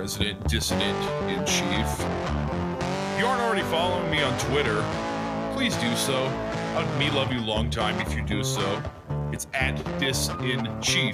resident dissident in chief. If you aren't already following me on Twitter, please do so. I'd me love you long time if you do so. It's at disinchief.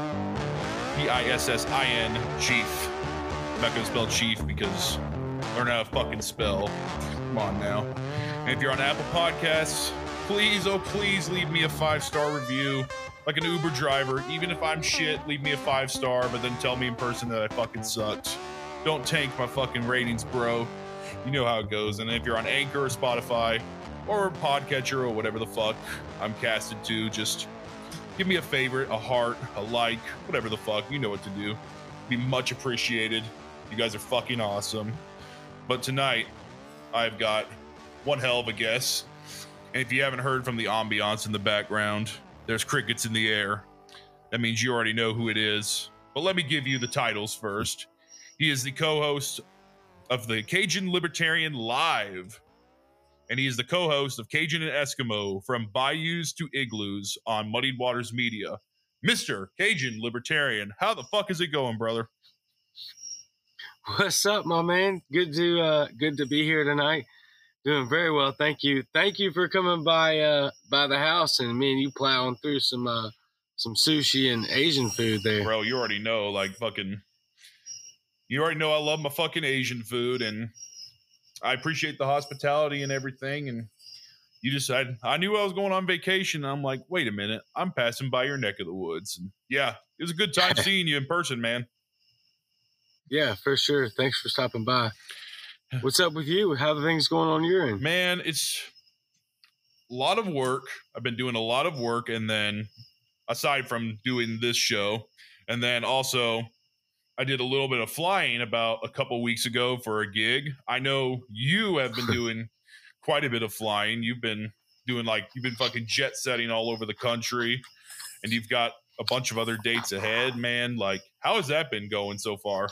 Pissin chief. I'm not gonna spell chief because learn how to fucking spell. Come on now. And if you're on Apple Podcasts, please, oh please, leave me a 5-star review. Like an Uber driver, even if I'm shit, leave me a 5-star, but then tell me in person that I fucking sucked. Don't tank my fucking ratings, bro. You know how it goes. And if you're on Anchor or Spotify or Podcatcher or whatever the fuck I'm casted to, just give me a favorite, a heart, a like, whatever the fuck. You know what to do. Be much appreciated. You guys are fucking awesome. But tonight, I've got one hell of a guess. And if you haven't heard from the ambiance in the background, there's crickets in the air. That means you already know who it is. But let me give you the titles first. He is the co-host of the Cajun Libertarian Live. And he is the co-host of Cajun and Eskimo from Bayous to Igloos on Muddied Waters Media. Mr. Cajun Libertarian, how the fuck is it going, brother? What's up, my man? Good to be here tonight. Doing very well, thank you. Thank you for coming by the house and me and you plowing through some sushi and Asian food there. Bro, you already know, like fucking. You already know I love my fucking Asian food, and I appreciate the hospitality and everything. And you decided I knew I was going on vacation. And I'm like, wait a minute, I'm passing by your neck of the woods. And yeah, it was a good time seeing you in person, man. Yeah, for sure. Thanks for stopping by. What's up with you? How are things going on your end? Man, it's a lot of work. I've been doing a lot of work, and then aside from doing this show, and then also I did a little bit of flying about a couple weeks ago for a gig. I know you have been doing quite a bit of flying. You've been fucking jet setting all over the country, and you've got a bunch of other dates ahead, man. Like, how has that been going so far?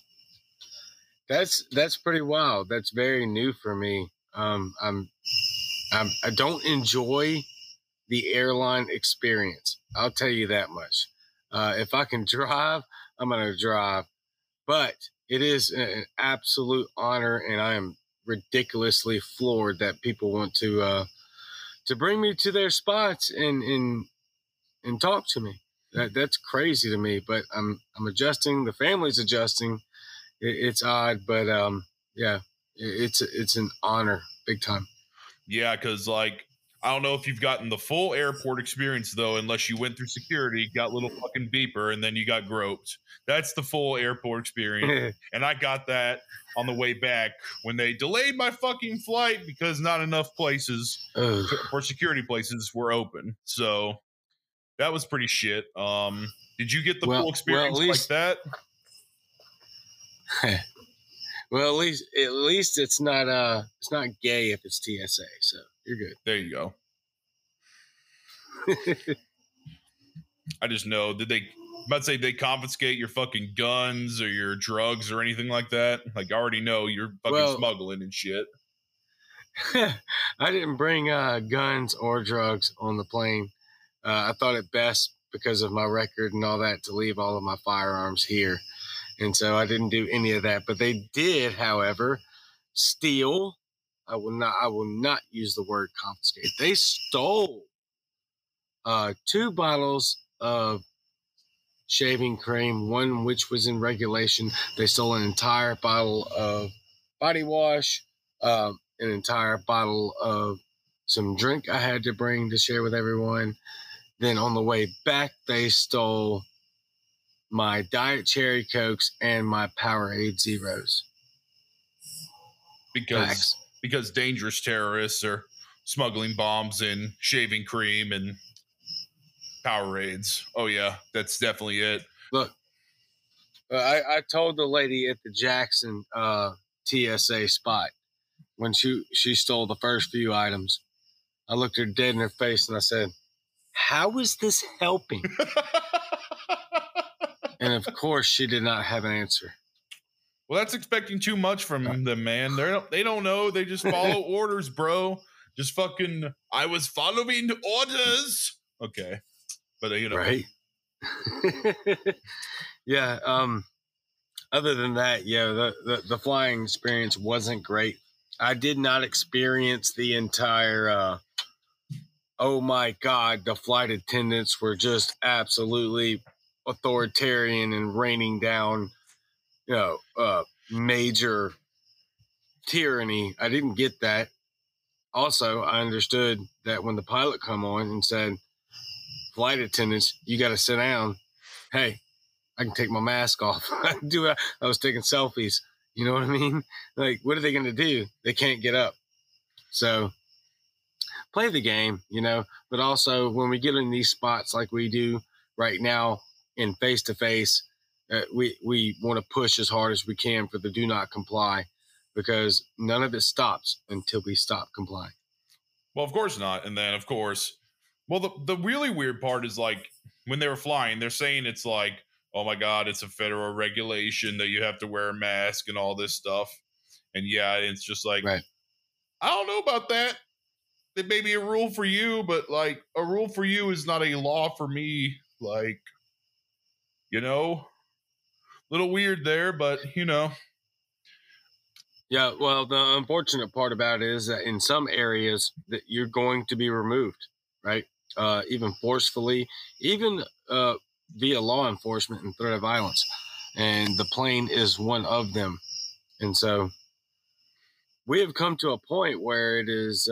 That's pretty wild. That's very new for me. I don't enjoy the airline experience. I'll tell you that much. If I can drive, I'm going to drive. But it is an absolute honor, and I am ridiculously floored that people want to bring me to their spots and talk to me. That's crazy to me. But I'm adjusting. The family's adjusting. It's odd, but yeah, it's an honor, big time. Yeah, because like I don't know if you've gotten the full airport experience though, unless you went through security, got little fucking beeper, and then you got groped. That's the full airport experience, and I got that on the way back when they delayed my fucking flight because not enough places for security places were open. So that was pretty shit. Did you get the full experience like that? Well, at least it's not gay if it's TSA, so you're good. There you go. I just know they confiscate your fucking guns or your drugs or anything like that? Like I already know you're fucking smuggling and shit. I didn't bring guns or drugs on the plane. I thought it best because of my record and all that to leave all of my firearms here. And so I didn't do any of that, but they did, however, steal. I will not use the word confiscate. They stole 2 bottles of shaving cream, one which was in regulation. They stole an entire bottle of body wash, an entire bottle of some drink I had to bring to share with everyone. Then on the way back, they stole my Diet Cherry Cokes and my Powerade Zeros. Because dangerous terrorists are smuggling bombs and shaving cream and Powerades. Oh yeah, that's definitely it. Look, I told the lady at the Jackson TSA spot when she stole the first few items. I looked her dead in her face and I said, "How is this helping?" And of course, she did not have an answer. Well, that's expecting too much from them, man. They don't know. They just follow orders, bro. Just fucking. I was following orders. Okay, but you know, right? Yeah. other than that, yeah, the flying experience wasn't great. I did not experience the entire, oh my God, the flight attendants were just absolutely authoritarian and raining down, major tyranny. I didn't get that. Also, I understood that when the pilot come on and said, flight attendants, you got to sit down. Hey, I can take my mask off. I was taking selfies. You know what I mean? Like, what are they going to do? They can't get up. So play the game, but also when we get in these spots like we do right now in face-to-face, we want to push as hard as we can for the do not comply, because none of it stops until we stop complying. Well, of course not. And then, of course, the really weird part is, like, when they were flying, they're saying it's like, oh my God, it's a federal regulation that you have to wear a mask and all this stuff. And yeah, it's just like, right. I don't know about that. It may be a rule for you, but like a rule for you is not a law for me. Like, little weird there, but Yeah, well, the unfortunate part about it is that in some areas that you're going to be removed, right? Even forcefully, even via law enforcement and threat of violence. And the plane is one of them. And so we have come to a point where it is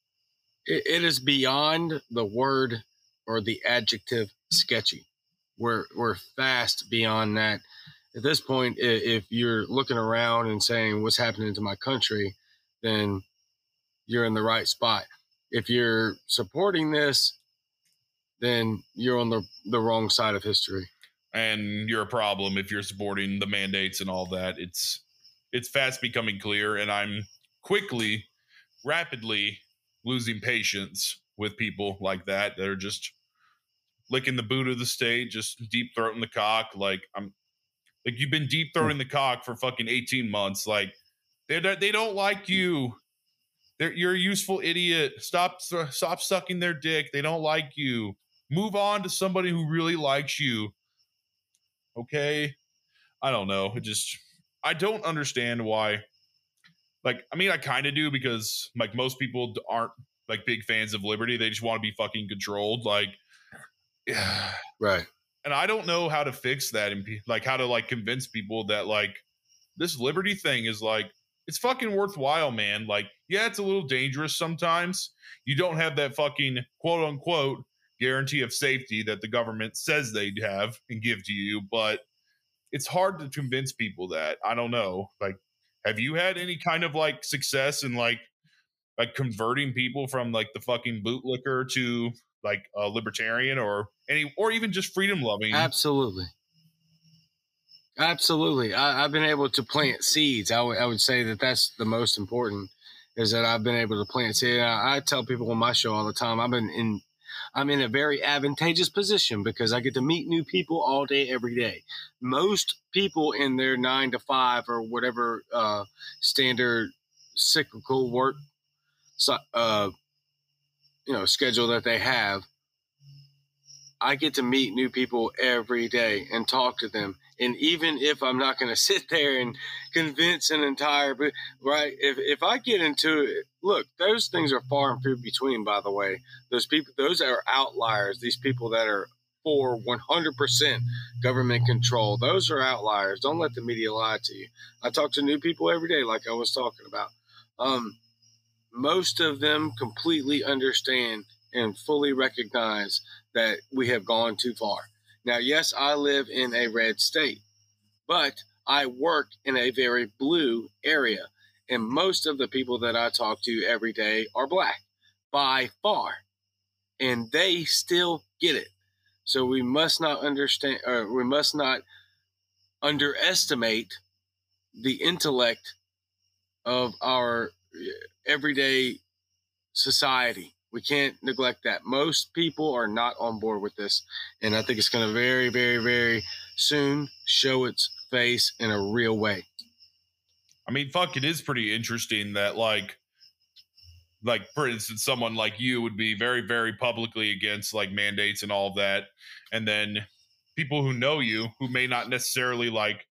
beyond the word or the adjective sketchy. We're fast beyond that. At this point, if you're looking around and saying what's happening to my country, then you're in the right spot. If you're supporting this, then you're on the wrong side of history. And you're a problem if you're supporting the mandates and all that. It's fast becoming clear, and I'm rapidly losing patience with people like that are just licking the boot of the state, just deep throating the cock. Like, you've been deep throating the cock for fucking 18 months. Like, they don't like you. You're a useful idiot. Stop sucking their dick. They don't like you. Move on to somebody who really likes you. Okay? I don't know. I don't understand why. Like, I mean, I kind of do, because like most people aren't like big fans of liberty. They just want to be fucking controlled. Like, right. And I don't know how to fix that, and like how to like convince people that like this liberty thing is like, it's fucking worthwhile, man. Like, yeah, it's a little dangerous sometimes. You don't have that fucking quote unquote guarantee of safety that the government says they have and give to you, but it's hard to convince people that. I don't know. Like, have you had any kind of like success in like converting people from like the fucking bootlicker to like a libertarian or even just freedom loving? Absolutely. I've been able to plant seeds. I would say that that's the most important, is that I've been able to plant seeds. I tell people on my show all the time, I'm in a very advantageous position because I get to meet new people all day, every day. Most people in their 9 to 5 or whatever standard cyclical work schedule that they have, I get to meet new people every day and talk to them. And even if I'm not going to sit there and convince an entire, right? If I get into it, look, those things are far and few between, by the way. Those are outliers. These people that are for 100% government control, those are outliers. Don't let the media lie to you. I talk to new people every day, like I was talking about. Most of them completely understand and fully recognize that we have gone too far. Now, yes, I live in a red state, but I work in a very blue area. And most of the people that I talk to every day are black, by far. And they still get it. So we must not underestimate the intellect of our everyday society. We can't neglect that. Most people are not on board with this. And I think it's going to very, very, very soon show its face in a real way. I mean, fuck, it is pretty interesting that like, for instance, someone like you would be very, very publicly against like mandates and all of that. And then people who know you, who may not necessarily like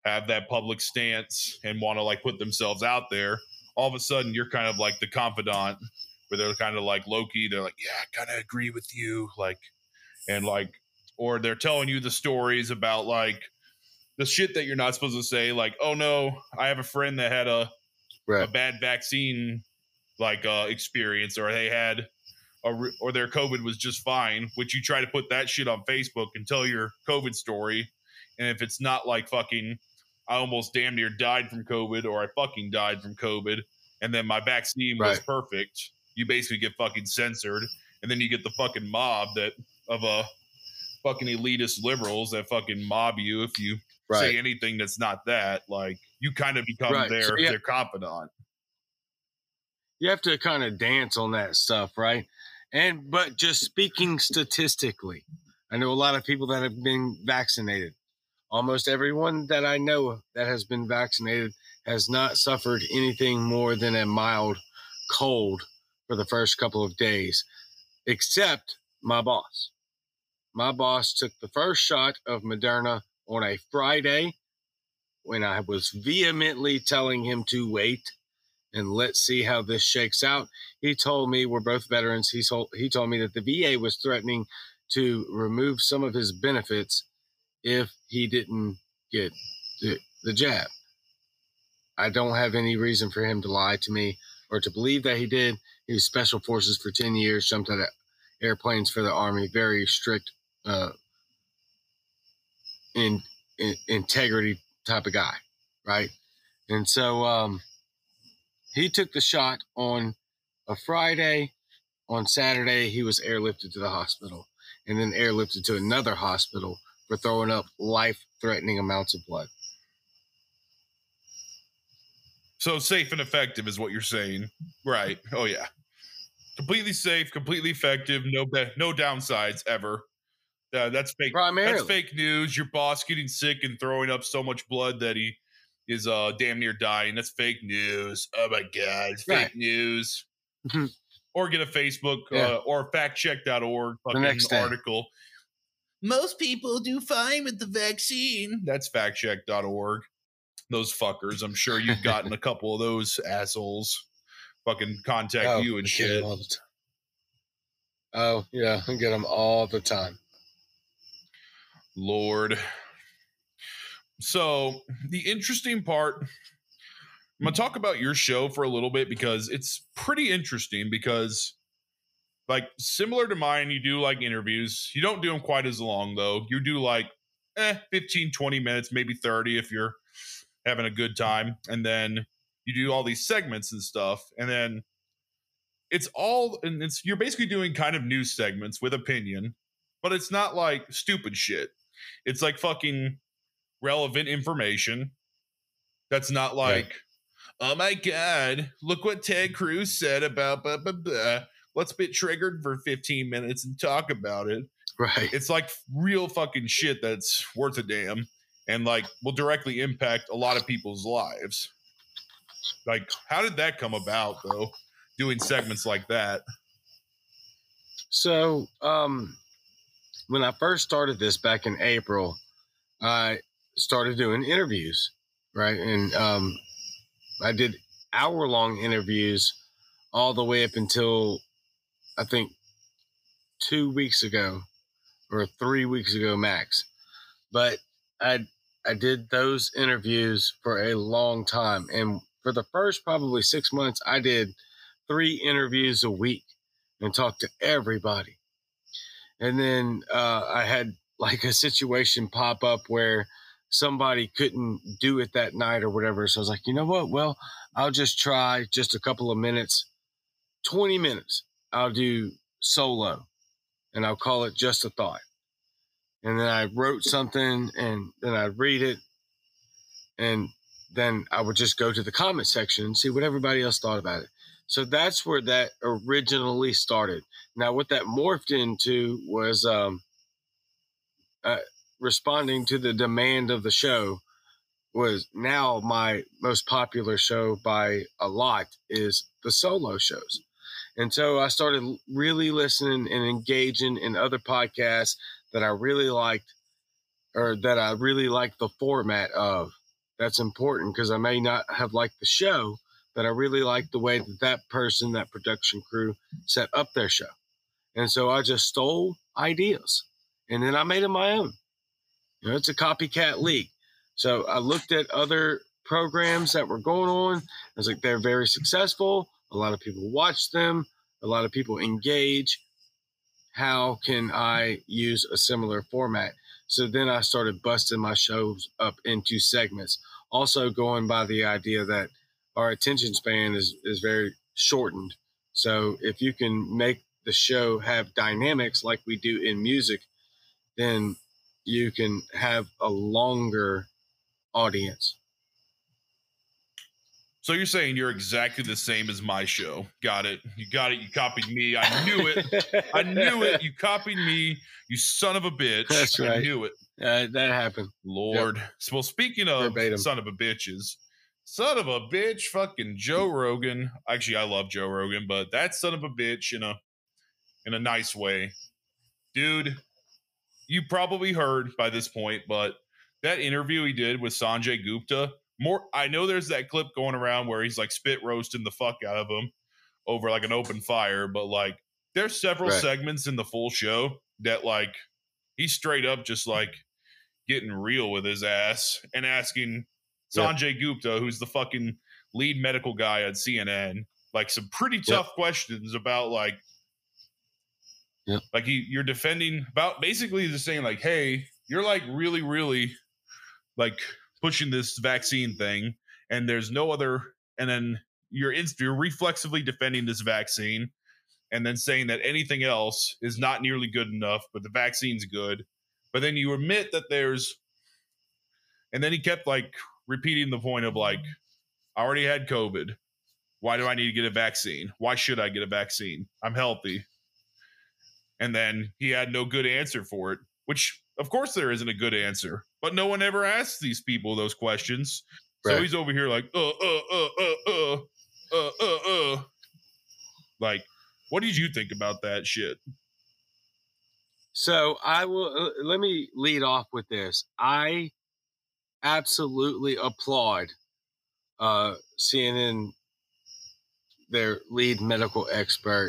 have that public stance and want to like put themselves out there, all of a sudden you're kind of like the confidant where they're kind of like Loki. They're like, yeah, I kind of agree with you. Like, and like, or they're telling you the stories about like the shit that you're not supposed to say. Like, oh no, I have a friend that had a bad vaccine like experience, or they had or their COVID was just fine, which you try to put that shit on Facebook and tell your COVID story. And if it's not like fucking, I almost damn near died from COVID, or I fucking died from COVID, and then my vaccine was perfect, you basically get fucking censored. And then you get the fucking mob that of fucking elitist liberals that fucking mob you if you say anything that's not that. Like, you kind of become their confidant. You have to kind of dance on that stuff, right? But just speaking statistically, I know a lot of people that have been vaccinated. Almost everyone that I know that has been vaccinated has not suffered anything more than a mild cold for the first couple of days, except my boss. My boss took the first shot of Moderna on a Friday when I was vehemently telling him to wait and let's see how this shakes out. He told me, we're both veterans, he told me that the VA was threatening to remove some of his benefits if he didn't get the jab. I don't have any reason for him to lie to me or to believe that he did. He was Special Forces for 10 years, jumped out of airplanes for the Army, very strict integrity type of guy, right? And so he took the shot on a Friday. On Saturday, he was airlifted to the hospital and then airlifted to another hospital for throwing up life-threatening amounts of blood. So safe and effective is what you're saying. Right. Oh, yeah. Completely safe, completely effective, no downsides ever. That's fake. Primarily. That's fake news. Your boss getting sick and throwing up so much blood that he is damn near dying. That's fake news. Oh, my God. It's fake news. Or get a Facebook or factcheck.org fucking article. Most people do fine with the vaccine. That's factcheck.org. Those fuckers. I'm sure you've gotten a couple of those assholes fucking contact you and shit. All the time. Oh, yeah. I get them all the time. Lord. So, the interesting part, I'm going to talk about your show for a little bit because it's pretty interesting because, like, similar to mine, you do, like, interviews. You don't do them quite as long, though. You do, like, 15, 20 minutes, maybe 30 if you're having a good time. And then you do all these segments and stuff. And then you're basically doing kind of news segments with opinion, but it's not, like, stupid shit. It's, like, fucking relevant information that's not like, oh my God, look what Ted Cruz said about blah, blah, blah. Let's get triggered for 15 minutes and talk about it. Right. It's like real fucking shit that's worth a damn and like will directly impact a lot of people's lives. Like, how did that come about, though? Doing segments like that. So, when I first started this back in April, I started doing interviews, right? And I did hour-long interviews all the way up until, I think, 2 weeks ago or 3 weeks ago max. But I did those interviews for a long time. And for the first probably 6 months, I did 3 interviews a week and talked to everybody. And then I had like a situation pop up where somebody couldn't do it that night or whatever. So I was like, you know what? Well, I'll just try just a couple of minutes, 20 minutes. I'll do solo and I'll call it Just a Thought. And then I wrote something and then I'd read it. And then I would just go to the comment section and see what everybody else thought about it. So that's where that originally started. Now, what that morphed into was responding to the demand of the show. Was now my most popular show by a lot is the solo shows. And so I started really listening and engaging in other podcasts that I really liked, or that I really liked the format of. that's important because I may not have liked the show, but I really like the way that that person, that production crew set up their show. And so I just stole ideas and then I made them my own. You know, it's a copycat league. So I looked at other programs that were going on. I was like, they're very successful. A lot of people watch them. A lot of people engage. How can I use a similar format? So then I started busting my shows up into segments. Also going by the idea that our attention span is very shortened. So if you can make the show have dynamics like we do in music, then you can have a longer audience. So you're saying you're exactly the same as my show. Got it. You got it. You copied me. I knew it. I knew it. You copied me. You son of a bitch. That's right. I knew it. That happened. Lord. Yep. So, well, speaking of Verbatim. Son of a bitches, son of a bitch, fucking Joe Rogan. Actually, I love Joe Rogan, but that son of a bitch in a nice way. Dude, you probably heard by this point, but that interview he did with Sanjay Gupta, I know there's that clip going around where he's like spit roasting the fuck out of him over like an open fire, but like there's several segments in the full show that like he's straight up just like getting real with his ass and asking Sanjay Gupta, who's the fucking lead medical guy at CNN, like some pretty tough questions about like you're defending about basically just saying like, hey, you're like really, really like pushing this vaccine thing and there's no other, and then you're reflexively defending this vaccine and then saying that anything else is not nearly good enough, but the vaccine's good. But then you admit that and then he kept like repeating the point of like, I already had COVID. Why do I need to get a vaccine? Why should I get a vaccine? I'm healthy. And then he had no good answer for it, which of course there isn't a good answer, but no one ever asks these people those questions. So he's over here like, like, what did you think about that shit? So let me lead off with this. I absolutely applaud CNN, their lead medical expert,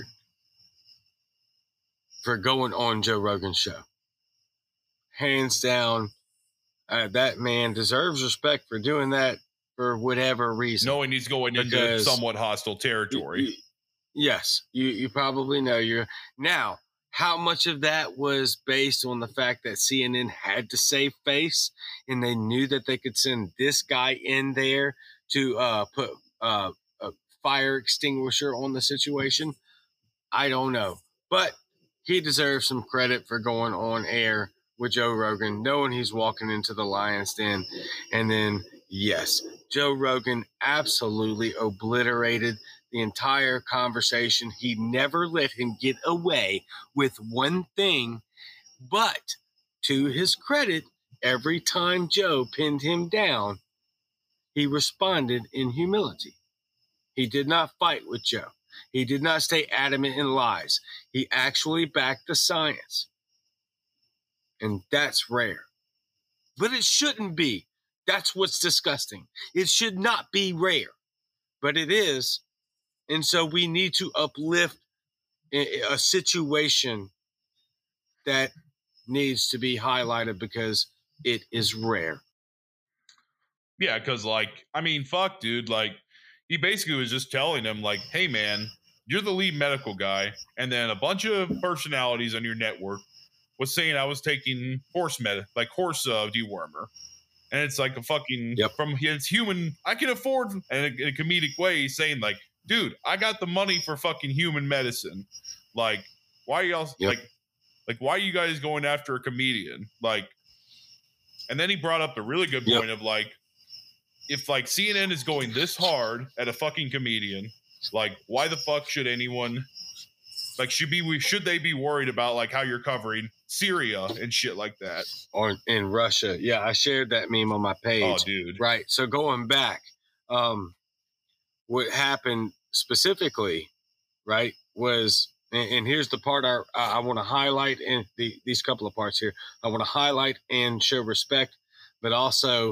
for going on Joe Rogan's show. Hands down, that man deserves respect for doing that for whatever reason. Knowing he's going into somewhat hostile territory. Yes, you probably know. Now, how much of that was based on the fact that CNN had to save face and they knew that they could send this guy in there to put a fire extinguisher on the situation? I don't know. But he deserves some credit for going on air with Joe Rogan, knowing he's walking into the lion's den. And then, yes, Joe Rogan absolutely obliterated the entire conversation. He never let him get away with one thing, but to his credit, every time Joe pinned him down, he responded in humility. He did not fight with Joe. He did not stay adamant in lies. He actually backed the science. And that's rare. But it shouldn't be. That's what's disgusting. It should not be rare. But it is. And so we need to uplift a situation that needs to be highlighted because it is rare. Yeah, because like, I mean, fuck, dude. Like, he basically was just telling him like, hey, man, you're the lead medical guy. And then a bunch of personalities on your network was saying I was taking horse dewormer. And it's like a fucking, from his human, I can afford, and in a comedic way, he's saying like, dude, I got the money for fucking human medicine. Like, why are y'all, like, why are you guys going after a comedian? Like, and then he brought up the really good point of like, if like CNN is going this hard at a fucking comedian, like, why the fuck should anyone, like, should they be worried about like how you're covering Syria and shit like that? Or in Russia. Yeah, I shared that meme on my page. Oh, dude. Right. So going back, what happened specifically, right, was, and here's the part I want to highlight in these couple of parts here. I want to highlight and show respect, but also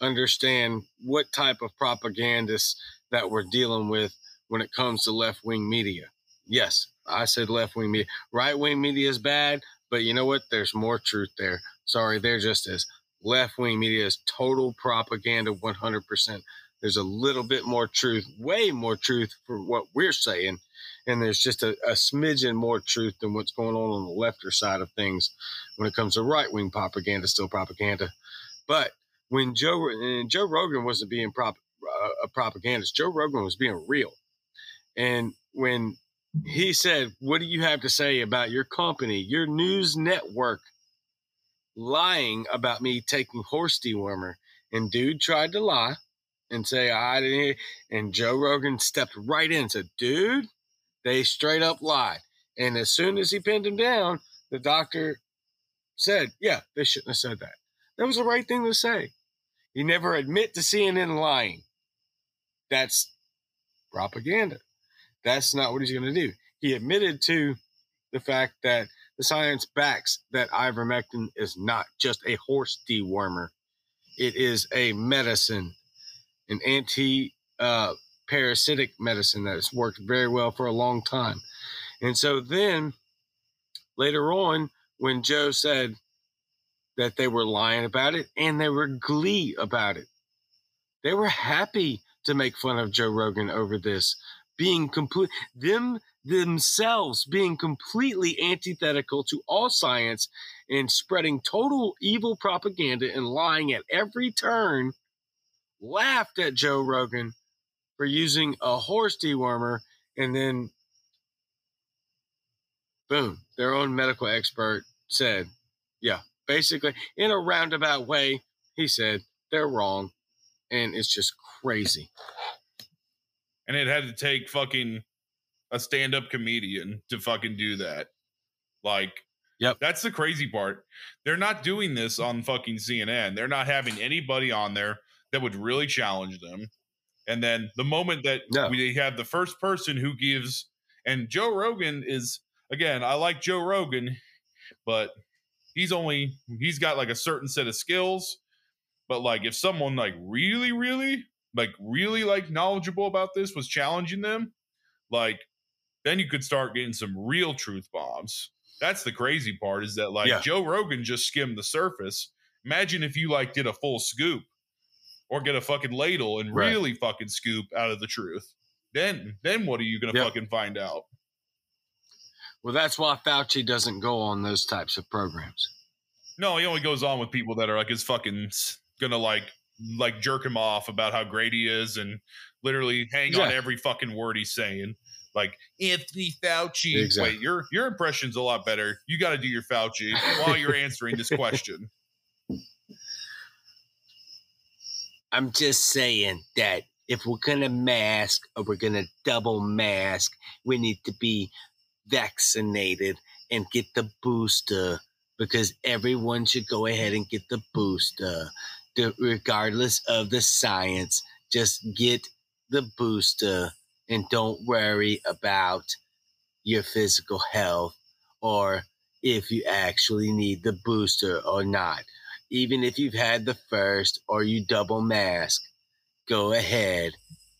understand what type of propagandists that we're dealing with when it comes to left-wing media. Yes, I said left-wing media. Right-wing media is bad, but you know what? There's more truth there. Sorry, they're just as left-wing media is total propaganda 100%. There's a little bit more truth, way more truth for what we're saying. And there's just a smidgen more truth than what's going on the lefter side of things when it comes to right-wing propaganda, still propaganda. But when Joe Rogan wasn't being a propagandist, Joe Rogan was being real. And when he said, what do you have to say about your company, your news network, lying about me taking horse dewormer? And dude tried to lie and say, I didn't hear. And Joe Rogan stepped right in and said, dude, they straight up lied. And as soon as he pinned him down, the doctor said, yeah, they shouldn't have said that. That was the right thing to say. You never admit to CNN lying. That's propaganda. That's not what he's going to do. He admitted to the fact that the science backs that ivermectin is not just a horse dewormer. It is a medicine, an anti-parasitic medicine that has worked very well for a long time. And so then later on, when Joe said that they were lying about it and they were glee about it, they were happy to make fun of Joe Rogan over this, being themselves being completely antithetical to all science and spreading total evil propaganda and lying at every turn, laughed at Joe Rogan for using a horse dewormer, and then boom, their own medical expert said, yeah, basically in a roundabout way, he said they're wrong, and it's just crazy. And it had to take fucking a stand-up comedian to fucking do that. Like, yep, that's the crazy part. They're not doing this on fucking CNN. They're not having anybody on there that would really challenge them. And then the moment that we have the first person who gives, and Joe Rogan is, again, I like Joe Rogan, but he's got like a certain set of skills. But like if someone like really like knowledgeable about this was challenging them, like then you could start getting some real truth bombs. That's the crazy part, is that like Joe Rogan just skimmed the surface. Imagine if you like did a full scoop or get a fucking ladle and really fucking scoop out of the truth. Then what are you going to fucking find out? Well, that's why Fauci doesn't go on those types of programs. No, he only goes on with people that are like his fucking gonna like jerk him off about how great he is and literally hang on every fucking word he's saying. Like Anthony Fauci. Exactly. Wait, your impression's a lot better. You got to do your Fauci while you're answering this question. I'm just saying that if we're gonna mask or we're gonna double mask, we need to be vaccinated and get the booster, because everyone should go ahead and get the booster, regardless of the science. Just get the booster and don't worry about your physical health or if you actually need the booster or not. Even if you've had the first or you double mask, go ahead.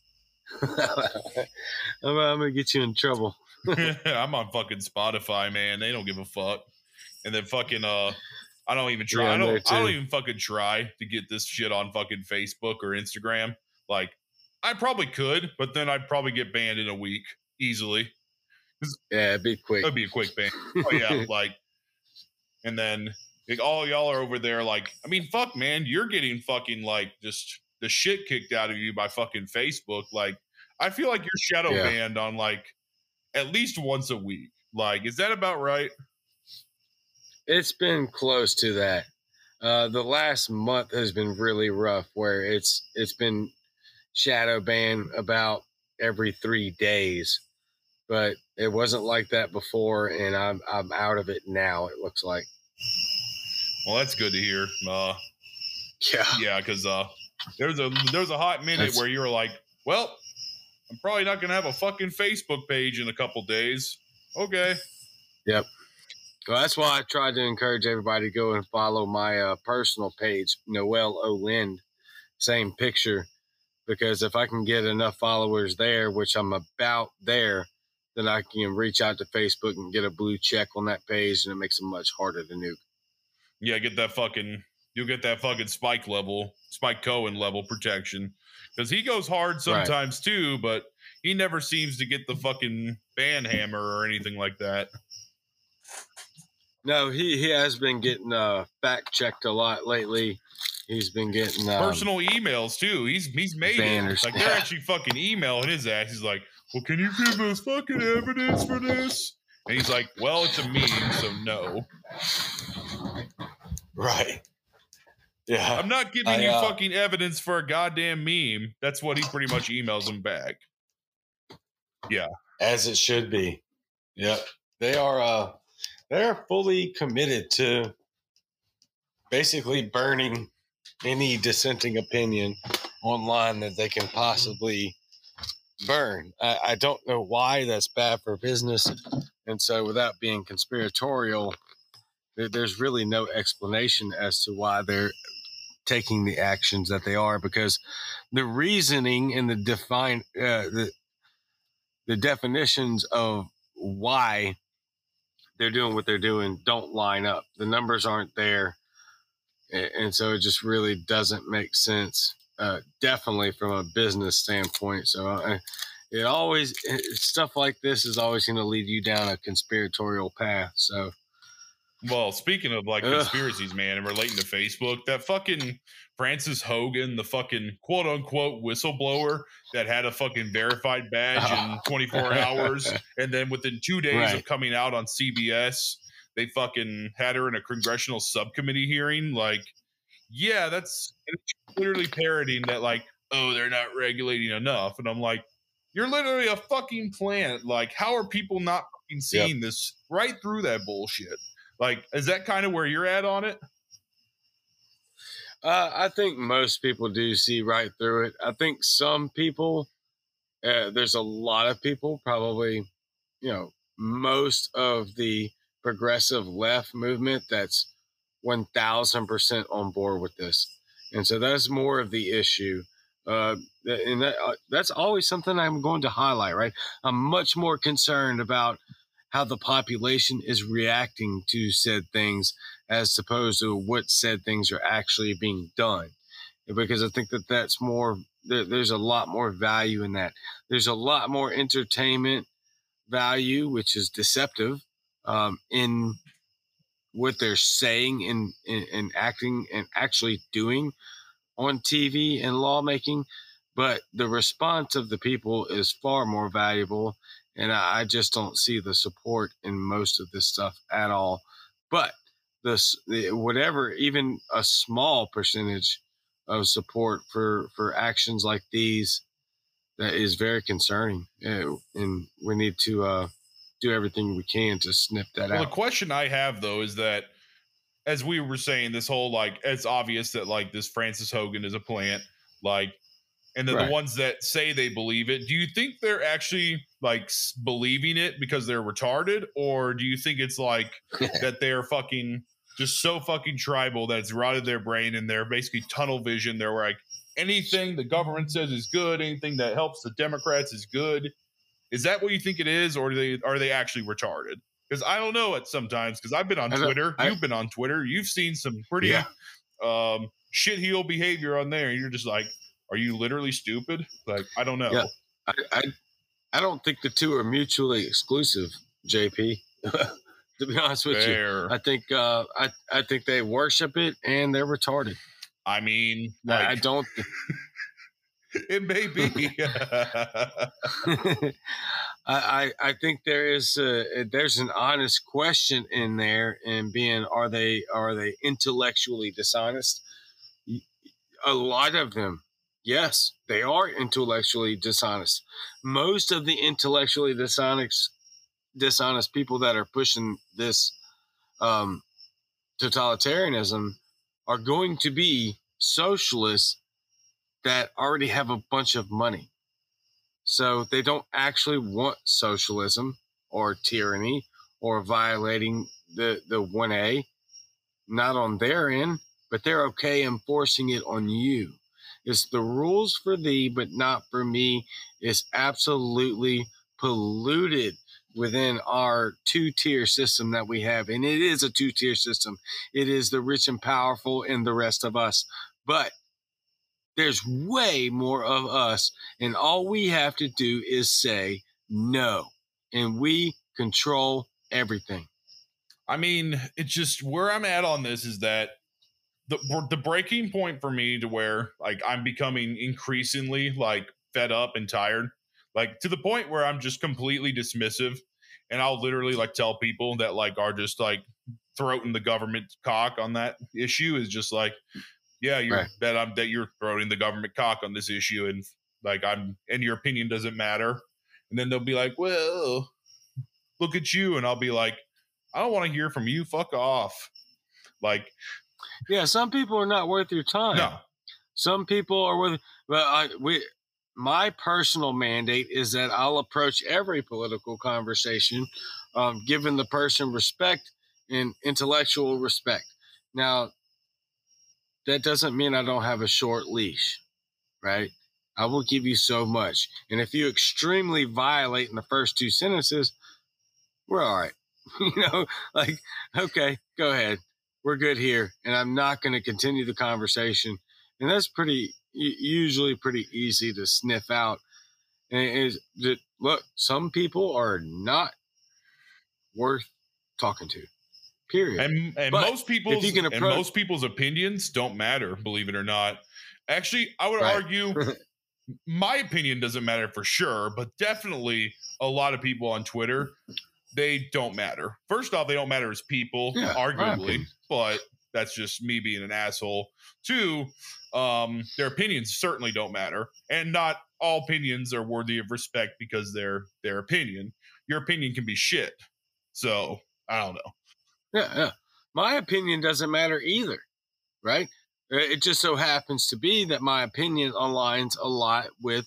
I'm going to get you in trouble. I'm on fucking Spotify, man. They don't give a fuck. And then fucking I don't even try. I don't even fucking try to get this shit on fucking Facebook or Instagram. Like, I probably could, but then I'd probably get banned in a week easily. Yeah, it'd be quick. It'd be a quick ban. Oh yeah, like, and then like, all y'all are over there. Like, I mean, fuck, man, you're getting fucking like just the shit kicked out of you by fucking Facebook. Like, I feel like you're shadow banned on like at least once a week. Like, is that about right? It's been close to that. The last month has been really rough, where it's been shadow banned about every 3 days, but it wasn't like that before, and I'm out of it now. It looks like. Well, that's good to hear. Yeah, because there was a hot minute where you were like, well, I'm probably not gonna have a fucking Facebook page in a couple days. Okay. Yep. Well, that's why I tried to encourage everybody to go and follow my personal page, Noel Olind, same picture, because if I can get enough followers there, which I'm about there, then I can reach out to Facebook and get a blue check on that page, and it makes it much harder to nuke. Yeah, you'll get that fucking Spike Cohen level protection. Because he goes hard sometimes too, but he never seems to get the fucking ban hammer or anything like that. No, he has been getting fact checked a lot lately. He's been getting personal emails too. He's made banners. It. Like they're actually fucking emailing his ass. He's like, well, can you give us fucking evidence for this? And he's like, well, it's a meme, so no. Right. Yeah. I'm not giving you fucking evidence for a goddamn meme. That's what he pretty much emails him back. Yeah. As it should be. Yep. They're fully committed to basically burning any dissenting opinion online that they can possibly burn. I don't know why that's bad for business. And so without being conspiratorial, there's really no explanation as to why they're taking the actions that they are, because the reasoning and the definitions of why they're doing what they're doing don't line up. The numbers aren't there. And so it just really doesn't make sense, definitely from a business standpoint. So stuff like this is always going to lead you down a conspiratorial path. So, well, speaking of like conspiracies, man, and relating to Facebook, that fucking Francis Hogan, the fucking quote unquote whistleblower that had a fucking verified badge in 24 hours. And then within 2 days of coming out on CBS, they fucking had her in a congressional subcommittee hearing. Like, yeah, that's literally parroting that, like, oh, they're not regulating enough. And I'm like, you're literally a fucking plant. Like, how are people not fucking seeing this right through that bullshit? Like, is that kind of where you're at on it? I think most people do see right through it. I think some people, there's a lot of people, probably, most of the progressive left movement that's 1,000% on board with this. And so that's more of the issue. That's always something I'm going to highlight, right? I'm much more concerned about how the population is reacting to said things as opposed to what said things are actually being done. Because I think that's more, there's a lot more value in that. There's a lot more entertainment value, which is deceptive, in what they're saying and acting and actually doing on TV and lawmaking. But the response of the people is far more valuable. And I just don't see the support in most of this stuff at all. But whatever, even a small percentage of support for actions like these, that is very concerning. And we need to do everything we can to snip that out. The question I have, though, is that, as we were saying, this whole, like, it's obvious that, like, this Francis Hogan is a plant, like, and then the ones that say they believe it, do you think they're actually, like, believing it because they're retarded? Or do you think it's, like, that they're fucking just so fucking tribal that it's rotted their brain and they're basically tunnel vision? They're like, anything the government says is good, anything that helps the Democrats is good. Is that what you think it is, or are they actually retarded? Because I don't know it sometimes, because I've been on Twitter. You've been on Twitter. You've seen some pretty shitheel behavior on there. And you're just like, are you literally stupid? Like, I don't know. Yeah. I don't think the two are mutually exclusive, JP. To be honest with you, I think I think they worship it and they're retarded. I mean, like, I don't. It may be. I think there's an honest question in there, and being are they intellectually dishonest? A lot of them, yes, they are intellectually dishonest. Most of the intellectually dishonest people that are pushing this totalitarianism are going to be socialists that already have a bunch of money. So they don't actually want socialism or tyranny or violating the 1A, not on their end, but they're okay enforcing it on you. It's the rules for thee, but not for me. It's absolutely polluted within our two-tier system that we have. And it is a two-tier system. It is the rich and powerful and the rest of us. But there's way more of us. And all we have to do is say no. And we control everything. I mean, it's just where I'm at on this is that the breaking point for me to where like I'm becoming increasingly like fed up and tired, like to the point where I'm just completely dismissive, and I'll literally like tell people that like are just like throating the government cock on that issue is just like, yeah, you're Right. that you're throating the government cock on this issue, and like and your opinion doesn't matter, and then they'll be like, well, look at you, and I'll be like, I don't want to hear from you. Fuck off. Like, yeah, some people are not worth your time. no. Some people are worth. But my personal mandate is that I'll approach every political conversation, giving the person respect and intellectual respect. Now, that doesn't mean I don't have a short leash, right? I will give you so much, and if you extremely violate in the first two sentences, we're all right. Like, okay, go ahead. We're good here. And I'm not going to continue the conversation. And that's usually pretty easy to sniff out. And look, some people are not worth talking to, period. And most people's opinions don't matter, believe it or not. Actually, I would argue my opinion doesn't matter for sure, but definitely a lot of people on Twitter, they don't matter. First off, they don't matter as people, arguably, but that's just me being an asshole. Two, their opinions certainly don't matter, and not all opinions are worthy of respect because they're their opinion. Your opinion can be shit. So I don't know. Yeah. My opinion doesn't matter either, right? It just so happens to be that my opinion aligns a lot with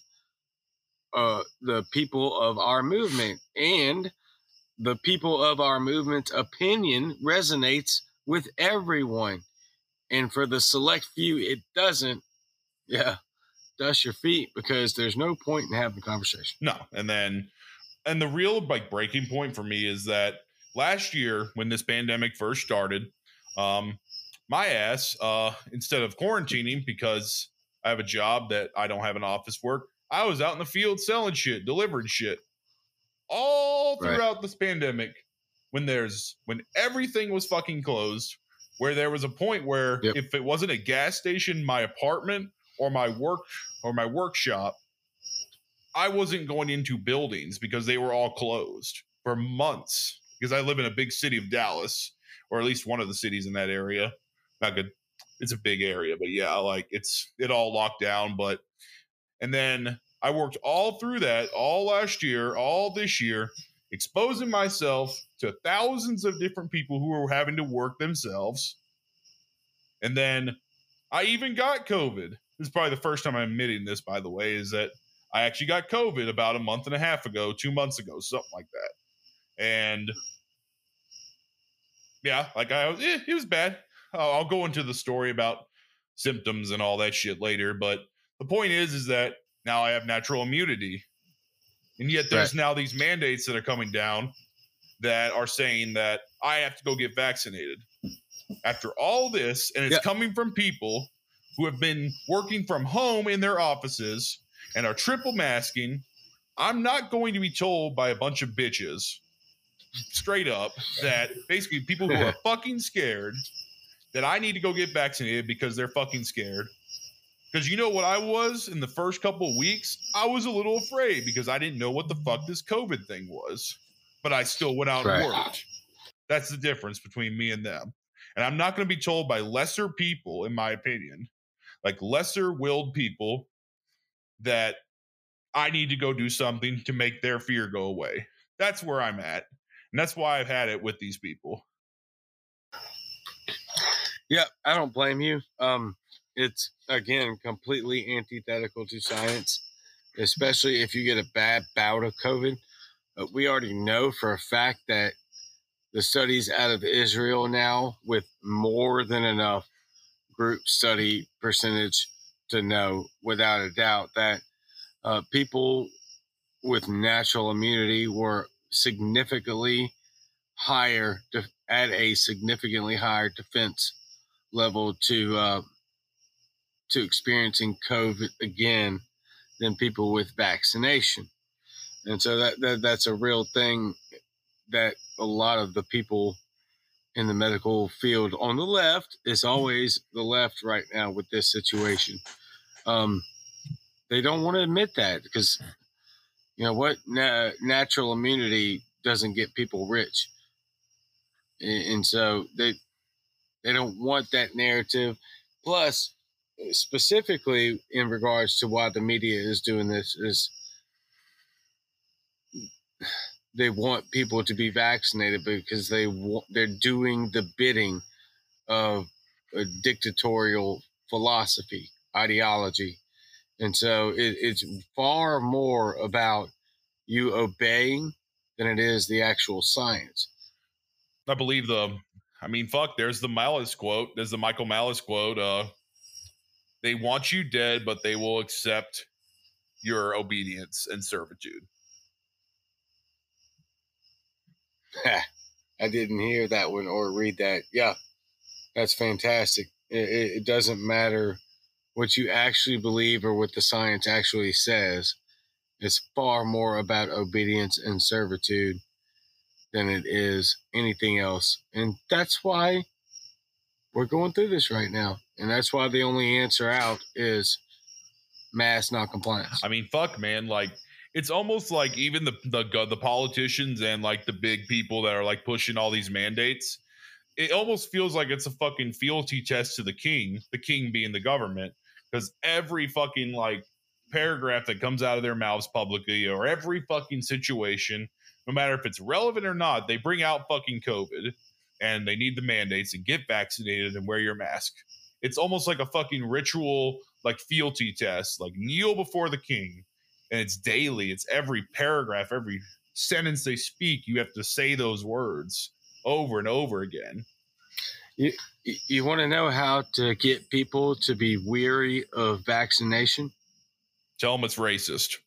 the people of our movement, and the people of our movement's opinion resonates with everyone. And for the select few, it doesn't. Yeah, dust your feet, because there's no point in having a conversation. No. And the real like breaking point for me is that last year when this pandemic first started, my ass, instead of quarantining because I have a job that I don't have an office work, I was out in the field selling shit, delivering shit. All throughout this pandemic, when everything was fucking closed, where there was a point where if it wasn't a gas station, my apartment or my workshop, I wasn't going into buildings because they were all closed for months, because I live in a big city of Dallas, or at least one of the cities in that area. Not good. It's a big area, but yeah, like it all locked down. And then I worked all through that, all last year, all this year, exposing myself to thousands of different people who were having to work themselves. And then I even got COVID. This is probably the first time I'm admitting this, by the way, is that I actually got COVID about a month and a half ago, 2 months ago, something like that. And yeah, like it was bad. I'll go into the story about symptoms and all that shit later. But the point is that now I have natural immunity. And yet there's now these mandates that are coming down that are saying that I have to go get vaccinated. After all this, and it's coming from people who have been working from home in their offices and are triple masking, I'm not going to be told by a bunch of bitches, straight up, that basically people who are fucking scared, that I need to go get vaccinated because they're fucking scared. Because you know what I was in the first couple of weeks? I was a little afraid because I didn't know what the fuck this COVID thing was. But I still went out and worked. That's the difference between me and them. And I'm not going to be told by lesser people, in my opinion, like lesser willed people, that I need to go do something to make their fear go away. That's where I'm at. And that's why I've had it with these people. Yeah, I don't blame you. It's, again, completely antithetical to science, especially if you get a bad bout of COVID. We already know for a fact that the studies out of Israel now, with more than enough group study percentage to know without a doubt that people with natural immunity were significantly higher at a significantly higher defense level to experiencing COVID again than people with vaccination. And so that's a real thing that a lot of the people in the medical field on the left, is always the left right now with this situation. They don't want to admit that because, you know what, natural immunity doesn't get people rich. And so they don't want that narrative. Plus, specifically in regards to why the media is doing this, is they want people to be vaccinated because they're doing the bidding of a dictatorial philosophy, ideology. And so it's far more about you obeying than it is the actual science. I believe there's the Malice quote. There's the Michael Malice quote. They want you dead, but they will accept your obedience and servitude. I didn't hear that one or read that. Yeah, that's fantastic. It doesn't matter what you actually believe or what the science actually says. It's far more about obedience and servitude than it is anything else. And that's why we're going through this right now. And that's why the only answer out is mass non-compliance. I mean, fuck, man. Like, it's almost like even the politicians and like the big people that are like pushing all these mandates, it almost feels like it's a fucking fealty test to the king being the government, because every fucking like paragraph that comes out of their mouths publicly, or every fucking situation, no matter if it's relevant or not, they bring out fucking COVID and they need the mandates and get vaccinated and wear your mask. It's almost like a fucking ritual, like fealty test, like kneel before the king. And it's daily. It's every paragraph, every sentence they speak. You have to say those words over and over again. You want to know how to get people to be weary of vaccination? Tell them it's racist.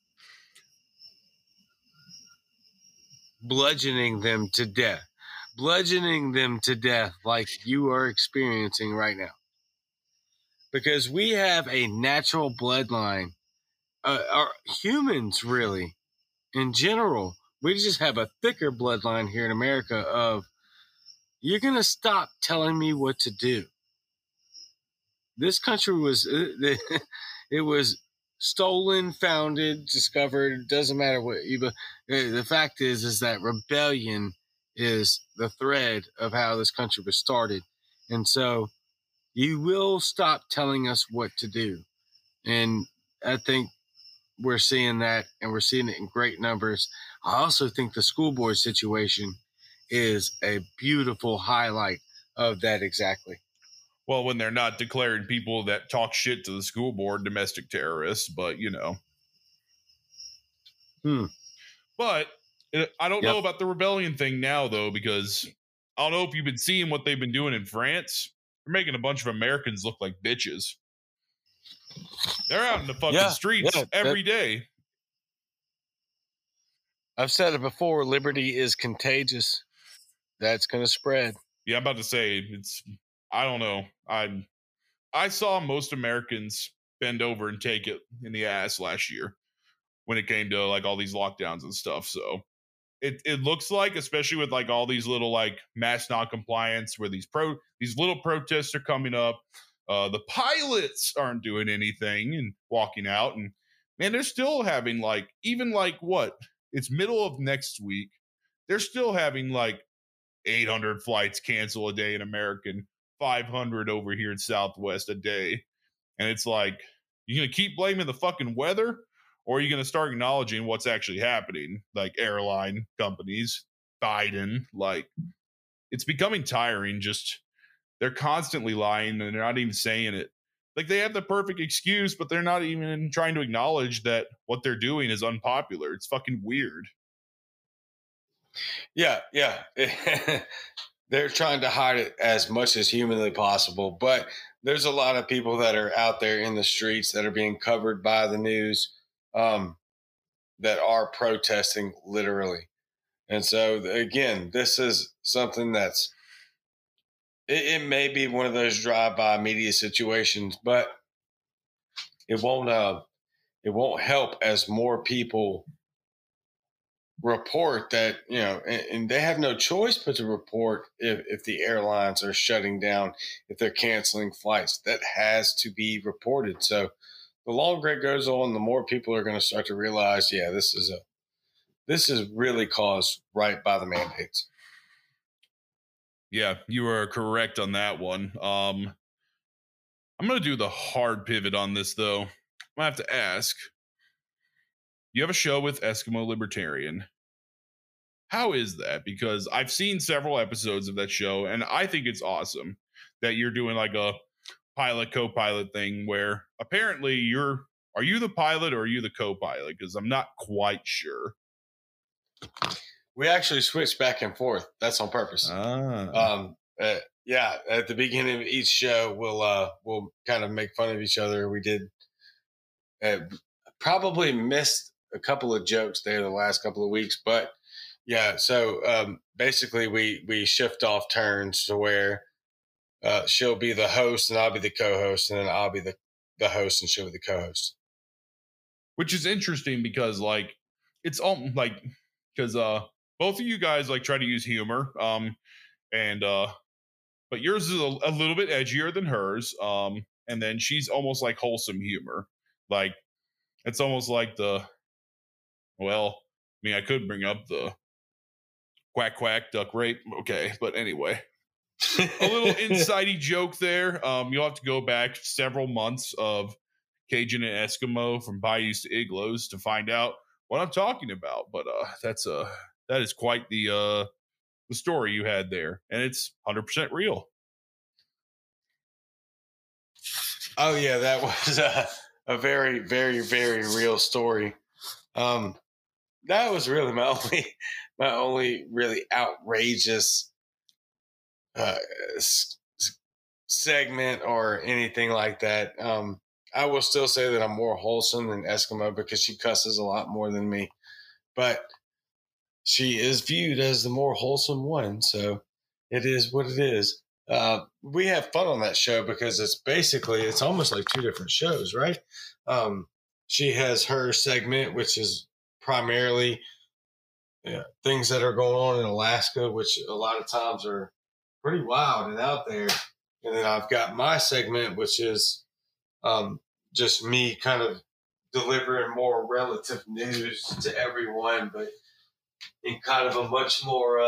Bludgeoning them to death. Bludgeoning them to death like you are experiencing right now. Because we have a natural bloodline. Our humans, really, in general, we just have a thicker bloodline here in America of, you're going to stop telling me what to do. This country was, it was stolen, founded, discovered, doesn't matter what. The fact is that rebellion is the thread of how this country was started. And so you will stop telling us what to do. And I think we're seeing that, and we're seeing it in great numbers. I also think the school board situation is a beautiful highlight of that exactly. Well, when they're not declaring people that talk shit to the school board domestic terrorists, but you know. But I don't know about the rebellion thing now, though, because I don't know if you've been seeing what they've been doing in France. They're making a bunch of Americans look like bitches. They're out in the fucking streets every day. I've said it before, liberty is contagious. That's going to spread. Yeah, I'm about to say, I don't know. I saw most Americans bend over and take it in the ass last year when it came to like all these lockdowns and stuff. So it looks like, especially with like all these little like mass non-compliance where these little protests are coming up. The pilots aren't doing anything and walking out, and man, they're still having like, even like what? It's middle of next week. They're still having like 800 flights cancel a day in American, 500 over here in Southwest a day. And it's like, you're going to keep blaming the fucking weather, or are you going to start acknowledging what's actually happening? Like airline companies, Biden, like it's becoming tiring. Just they're constantly lying and they're not even saying it. Like they have the perfect excuse, but they're not even trying to acknowledge that what they're doing is unpopular. It's fucking weird. Yeah. They're trying to hide it as much as humanly possible. But there's a lot of people that are out there in the streets that are being covered by the news, that are protesting literally. And so again, this is something that's it may be one of those drive-by media situations, but it won't help as more people report that, and they have no choice but to report if the airlines are shutting down, if they're canceling flights. That has to be reported. So the longer it goes on, the more people are going to start to realize, yeah, this is really caused right by the mandates. Yeah, you are correct on that one. I'm gonna do the hard pivot on this though. I have to ask. You have a show with Eskimo Libertarian. How is that? Because I've seen several episodes of that show, and I think it's awesome that you're doing like a pilot co-pilot thing where apparently are you the pilot or are you the co-pilot? Because I'm not quite sure. We actually switch back and forth. That's on purpose. Yeah, at the beginning of each show, we'll kind of make fun of each other. We did probably missed a couple of jokes there the last couple of weeks, but yeah. So basically, we shift off turns to where she'll be the host and I'll be the co-host, and then I'll be the host and she'll be the co-host. Which is interesting because like it's all like because both of you guys like try to use humor, and but yours is a little bit edgier than hers, and then she's almost like wholesome humor, like it's almost like I could bring up the quack quack duck rape, okay, but anyway, a little insidey joke there. You'll have to go back several months of Cajun and Eskimo from Bayous to Igloos to find out what I'm talking about, but that is quite the story you had there, and it's 100% real. Oh yeah, that was a very, very, very real story. That was really my only really outrageous segment or anything like that. I will still say that I'm more wholesome than Eskimo because she cusses a lot more than me, but she is viewed as the more wholesome one. So it is what it is. We have fun on that show because it's almost like two different shows, right? She has her segment, which is primarily things that are going on in Alaska, which a lot of times are pretty wild and out there. And then I've got my segment, which is just me kind of delivering more relative news to everyone, but in kind of a much more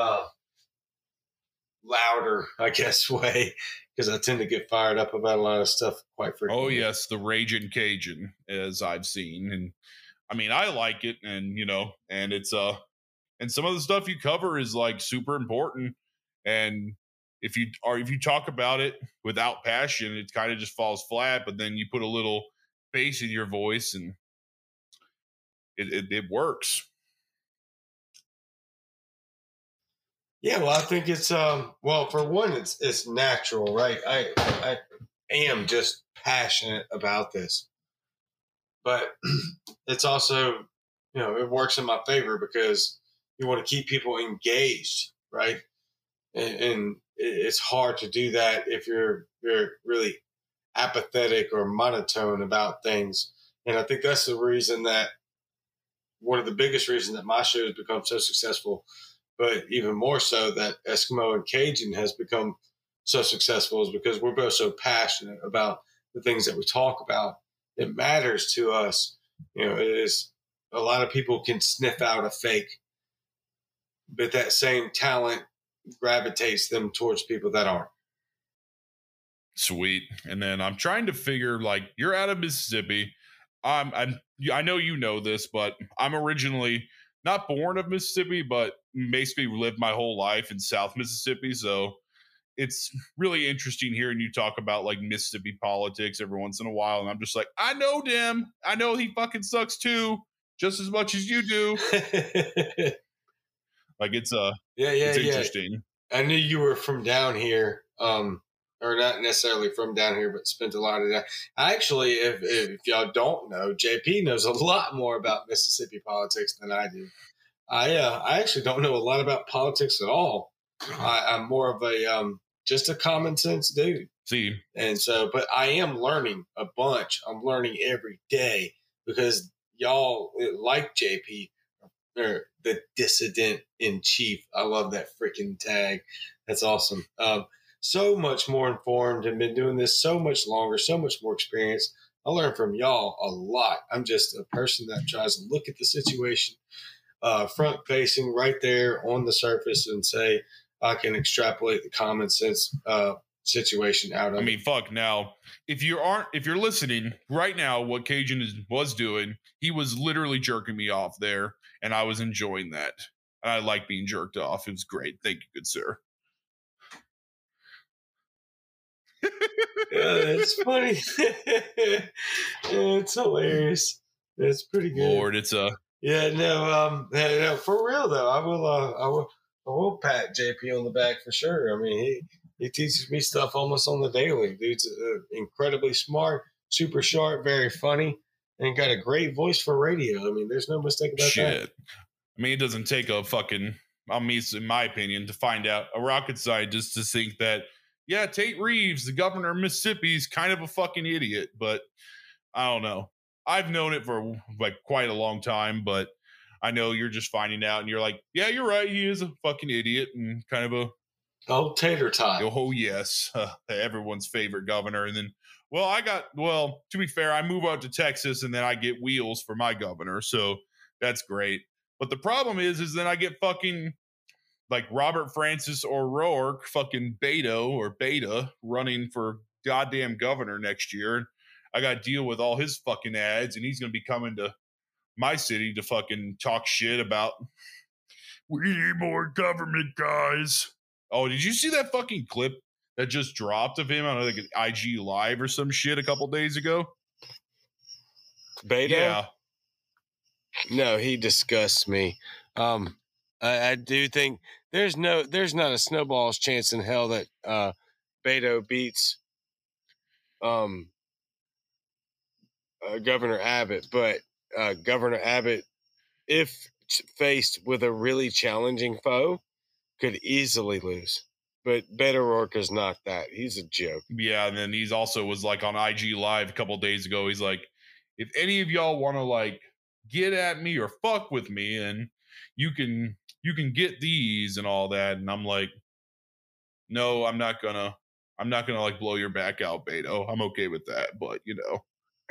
louder, I guess, way, because I tend to get fired up about a lot of stuff quite frequently. Oh yes, the Raging Cajun, as I've seen, and I mean I like it, and and it's and some of the stuff you cover is like super important, and if you talk about it without passion, it kind of just falls flat. But then you put a little bass in your voice, and it works. Yeah, well, I think it's for one, it's natural, right? I am just passionate about this, but it's also it works in my favor because you want to keep people engaged, right? And it's hard to do that if you're really apathetic or monotone about things. And I think that's the reason that one of the biggest reasons that my show has become so successful, but even more so that Eskimo and Cajun has become so successful, is because we're both so passionate about the things that we talk about. It matters to us. It is, a lot of people can sniff out a fake, but that same talent gravitates them towards people that aren't. Sweet. And then I'm trying to figure, like, you're out of Mississippi. I know you know this, but I'm originally not born of Mississippi, but basically lived my whole life in South Mississippi. So it's really interesting hearing you talk about like Mississippi politics every once in a while. And I'm just like, I know Dem. I know he fucking sucks too, just as much as you do. Like it's interesting. I knew you were from down here. or not necessarily from down here, but spent a lot of that. Actually, if y'all don't know, JP knows a lot more about Mississippi politics than I do. I actually don't know a lot about politics at all. I'm more of a just a common sense dude. See, and so, but I am learning a bunch. I'm learning every day because y'all like JP or the dissident in chief. I love that freaking tag. That's awesome. So much more informed and been doing this so much longer, so much more experience. I learn from y'all a lot. I'm just a person that tries to look at the situation front facing right there on the surface and say, I can extrapolate the common sense situation out of it. I mean, fuck. Now, if you're listening right now, what Cajun was doing, he was literally jerking me off there, and I was enjoying that. I like being jerked off. It was great. Thank you, good sir. It's funny. It's hilarious. It's pretty good. Lord, it's a no, for real though. I will pat JP on the back for sure. I mean, he teaches me stuff almost on the daily. Dude's incredibly smart, super sharp, very funny, and got a great voice for radio. I mean, there's no mistake about that. I mean, it doesn't take a fucking, in my opinion, to find out a rocket scientist to think that, yeah, Tate Reeves, the governor of Mississippi, is kind of a fucking idiot. But I don't know. I've known it for like quite a long time, but I know you're just finding out and you're like, yeah, you're right. He is a fucking idiot and kind of a tater tot. Oh, yes. Everyone's favorite governor. And then, to be fair, I move out to Texas and then I get wheels for my governor. So that's great. But the problem is then I get fucking like Robert Francis O'Rourke, fucking Beta running for goddamn governor next year. I got to deal with all his fucking ads, and he's going to be coming to my city to fucking talk shit about, we need more government, guys. Oh, did you see that fucking clip that just dropped of him on like an IG Live or some shit a couple days ago? Beta? Yeah. No, he disgusts me. I do think there's not a snowball's chance in hell that Beto beats Governor Abbott, but Governor Abbott, if faced with a really challenging foe, could easily lose. But Beto O'Rourke is not that. He's a joke. Yeah, and then he's also was like on IG Live a couple days ago. He's like, if any of y'all want to like get at me or fuck with me, and you can get these and all that. And I'm like, no, I'm not gonna like blow your back out, Beto. I'm okay with that, but you know.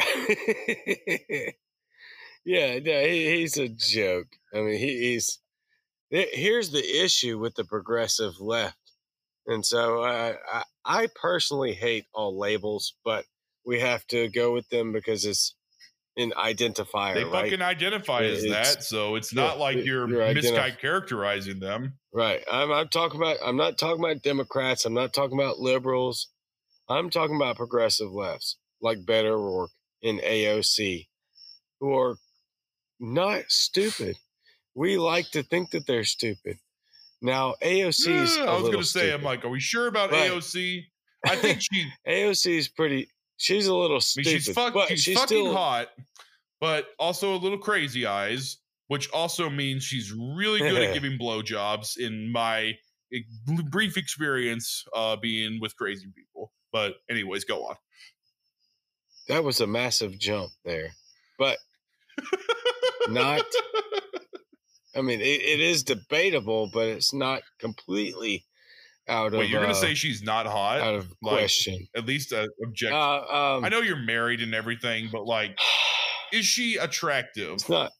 Yeah, no, he's a joke. I mean, he's. Here's the issue with the progressive left, and so I personally hate all labels, but we have to go with them because it's an identifier. They fucking identify as that, so it's not like you're mischaracterizing them. Right. I'm not talking about Democrats. I'm not talking about liberals. I'm talking about progressive lefts like Beto O'Rourke and AOC, who are not stupid. We like to think that they're stupid. Now, AOC's I was going to say, I'm like, are we sure about AOC? I think AOC's pretty, she's a little stupid. She's fucking still hot, but also a little crazy eyes, which also means she's really good at giving blowjobs in my brief experience being with crazy people. But anyways, go on. That was a massive jump there, but not... I mean, it is debatable, but it's not completely out of... Wait, you're going to say she's not hot? Out of question. At least objective. I know you're married and everything, but like, is she attractive? It's not.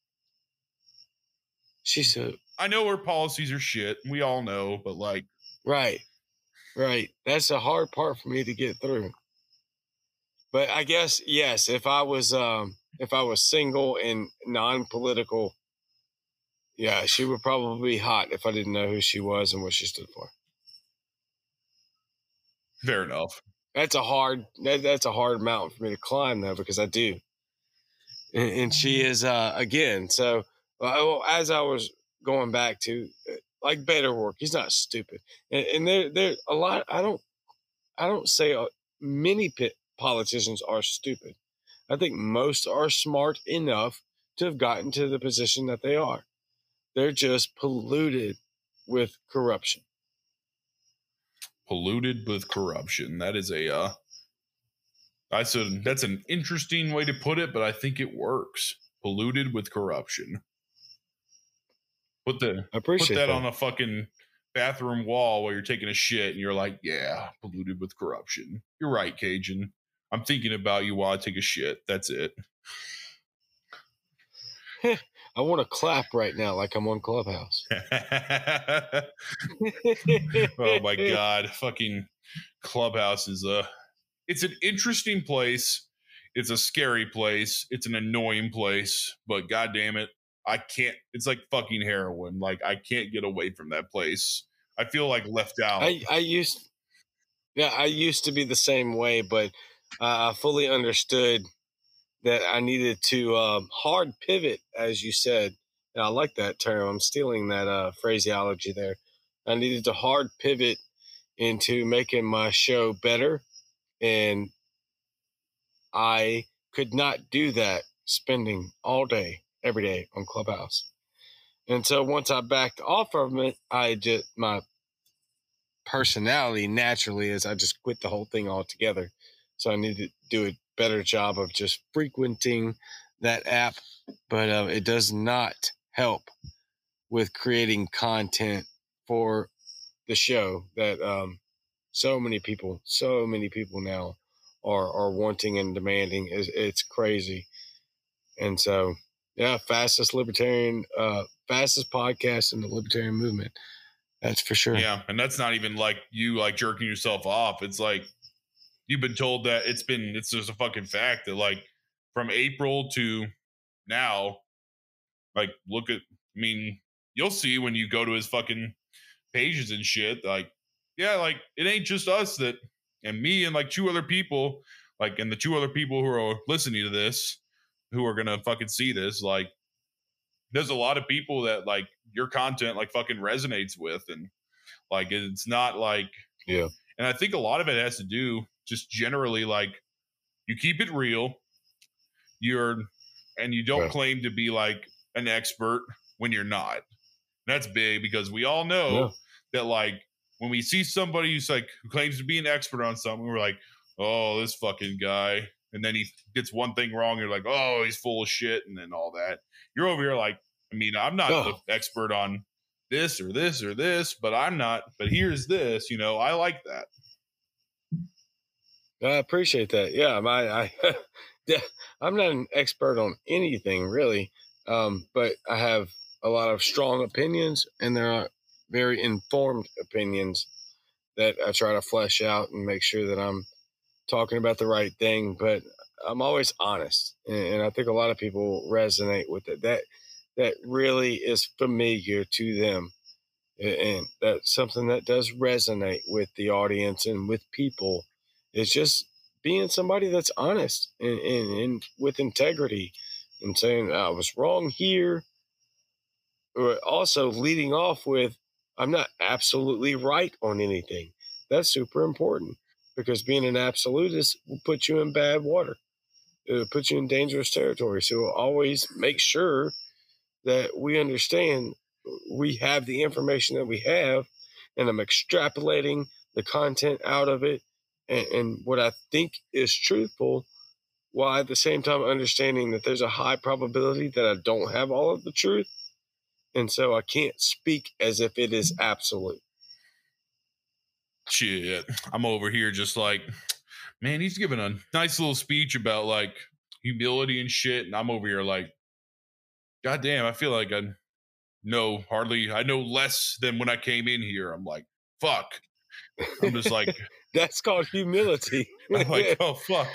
She's a... I know her policies are shit. We all know, but like... Right. That's the hard part for me to get through. But I guess, yes, if I was single and non-political... Yeah, she would probably be hot if I didn't know who she was and what she stood for. Fair enough. That's a hard mountain for me to climb, though, because I do. And she is, again, so as I was going back to, like Beto O'Rourke, he's not stupid. And there a lot, I I don't say many politicians are stupid. I think most are smart enough to have gotten to the position that they are. They're just polluted with corruption. Polluted with corruption. That is I said that's an interesting way to put it, but I think it works. Polluted with corruption. Put that on a fucking bathroom wall while you're taking a shit, and you're like, yeah, polluted with corruption. You're right, Cajun. I'm thinking about you while I take a shit. That's it. I want to clap right now like I'm on Clubhouse. Oh my God. Fucking Clubhouse is it's an interesting place. It's a scary place. It's an annoying place, but God damn it, I can't. It's like fucking heroin. Like I can't get away from that place. I feel like left out. I used to be the same way, but I fully understood that I needed to hard pivot, as you said. And I like that term. I'm stealing that phraseology there. I needed to hard pivot into making my show better, and I could not do that spending all day, every day on Clubhouse. And so once I backed off of it, my personality naturally is I just quit the whole thing altogether. So I need to do a better job of just frequenting that app, but it does not help with creating content for the show that so many people now are wanting and demanding. It's crazy. And so, yeah, fastest podcast in the libertarian movement. That's for sure. Yeah, and that's not even like you like jerking yourself off. It's like you've been told that it's just a fucking fact that like from April to now, like you'll see when you go to his fucking pages and shit, like, yeah, like it ain't just us and me and like two other people, like, and the two other people who are listening to this, who are gonna fucking see this, like, there's a lot of people that like your content like fucking resonates with, and like it's not like, yeah. And I think a lot of it has to do just generally like you keep it real, and you don't claim to be like an expert when you're not. That's big because we all know that like when we see somebody who claims to be an expert on something, we're like, oh, this fucking guy. And then he gets one thing wrong. You're like, oh, he's full of shit. And then all that. You're over here like, I mean, I'm not the expert on this or this or this, but here's this, I like that. I appreciate that. Yeah. I'm not an expert on anything really. But I have a lot of strong opinions, and there are very informed opinions that I try to flesh out and make sure that I'm talking about the right thing, but I'm always honest. And I think a lot of people resonate with it. That really is familiar to them. And that's something that does resonate with the audience and with people. It's just being somebody that's honest and with integrity and saying, I was wrong here. Or also leading off with, I'm not absolutely right on anything. That's super important because being an absolutist will put you in bad water. It'll put you in dangerous territory. So always make sure that we understand we have the information that we have, and I'm extrapolating the content out of it and what I think is truthful, while at the same time understanding that there's a high probability that I don't have all of the truth. And so I can't speak as if it is absolute. Shit. I'm over here just like, man, he's giving a nice little speech about like humility and shit. And I'm over here like, God damn, I feel like I know less than when I came in here. I'm like, fuck. I'm just like, that's called humility. I'm like, oh, fuck.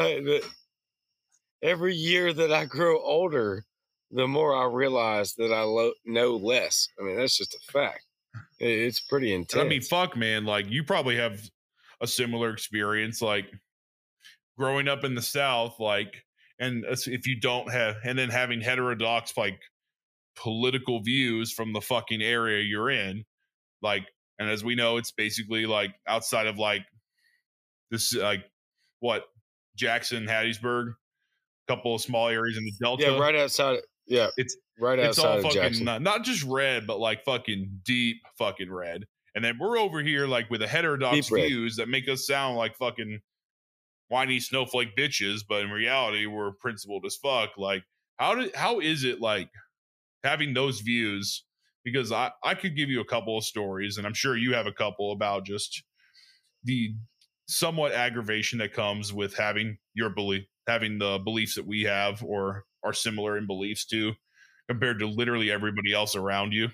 Every year that I grow older, the more I realize that I know less. I mean, that's just a fact. It's pretty intense. I mean, fuck, man. Like, you probably have a similar experience, like growing up in the South, like, and if you don't have, and then having heterodox, like, political views from the fucking area you're in, like, and as we know, it's basically like outside of like This like what Jackson, Hattiesburg, a couple of small areas in the Delta. Yeah, right outside. Yeah, it's right it's all outside of fucking Jackson. not just red, but like fucking deep fucking red. And then we're over here like with a heterodox Deep red. views that make us sound like fucking whiny snowflake bitches, but in reality we're principled as fuck. Like how is it like having those views? Because I could give you a couple of stories, and I'm sure you have a couple about just the somewhat aggravation that comes with having the beliefs that we have or are similar in beliefs to, compared to literally everybody else around you.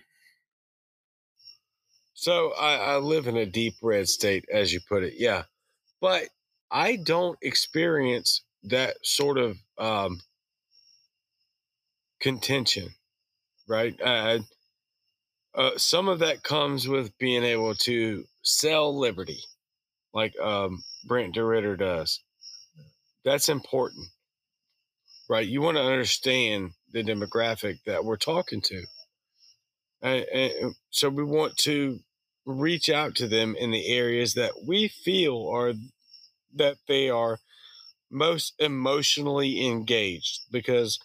So I live in a deep red state, as you put it. Yeah, but I don't experience that sort of contention, right? Some of that comes with being able to sell liberty, like Brent DeRitter does. That's important, right? You want to understand the demographic that we're talking to. And so we want to reach out to them in the areas that we feel are that they are most emotionally engaged, because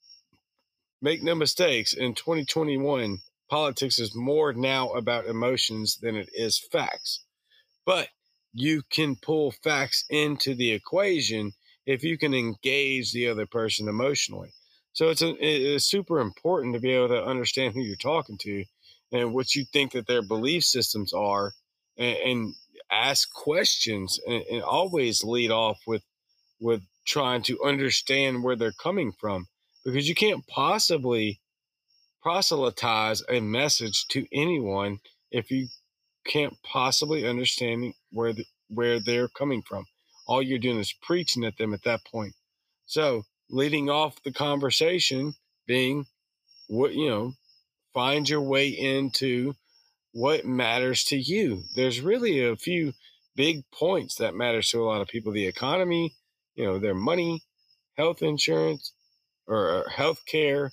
make no mistakes, in 2021 politics is more now about emotions than it is facts. But you can pull facts into the equation if you can engage the other person emotionally. So it's super important to be able to understand who you're talking to and what you think that their belief systems are, and ask questions, and always lead off with trying to understand where they're coming from, because you can't possibly proselytize a message to anyone if you can't possibly understand where they're coming from. All you're doing is preaching at them at that point. So leading off the conversation being what, find your way into what matters to you. There's really a few big points that matters to a lot of people: the economy, their money, health insurance, or health care,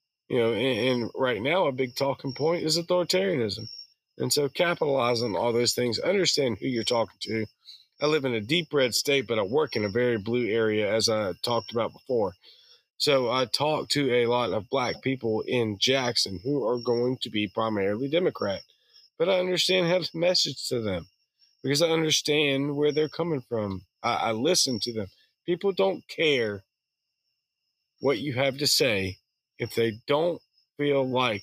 and right now a big talking point is authoritarianism. And so capitalize on all those things, understand who you're talking to. I live in a deep red state, but I work in a very blue area, as I talked about before. So I talk to a lot of black people in Jackson who are going to be primarily Democrat, but I understand how to message to them because I understand where they're coming from. I listen to them. People don't care what you have to say if they don't feel like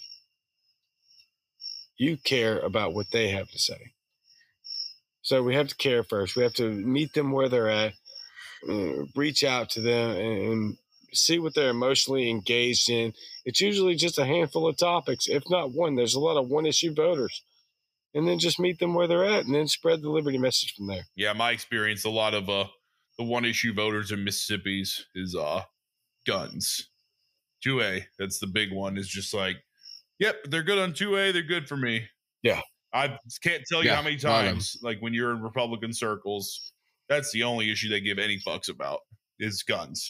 you care about what they have to say. So we have to care first. We have to meet them where they're at, reach out to them, and see what they're emotionally engaged in. It's usually just a handful of topics, if not one. There's a lot of one-issue voters. And then just meet them where they're at and then spread the liberty message from there. Yeah, my experience, a lot of the one-issue voters in Mississippi's is guns. 2A, that's the big one, is just like, yep, they're good on 2A, they're good for me. Yeah. I can't tell you how many times, like when you're in Republican circles, that's the only issue they give any fucks about is guns.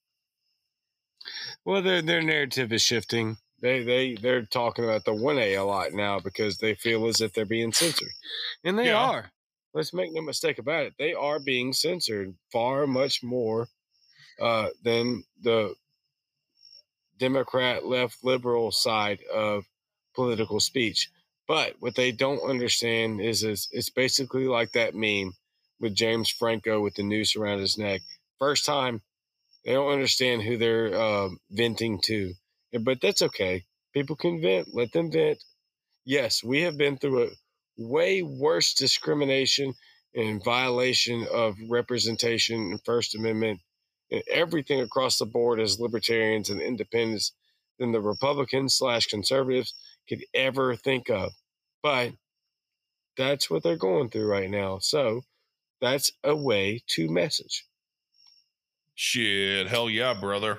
Well, their narrative is shifting. They're talking about the 1A a lot now because they feel as if they're being censored. And they are. Let's make no mistake about it. They are being censored far much more than the Democrat, left, liberal side of political speech. But what they don't understand is it's basically like that meme with James Franco with the noose around his neck. First time, they don't understand who they're venting to. But that's okay. People can vent. Let them vent. Yes, we have been through a way worse discrimination and violation of representation and First Amendment and everything across the board as libertarians and independents than the Republicans/conservatives could ever think of. But that's what they're going through right now. So that's a way to message. Shit, hell yeah, brother.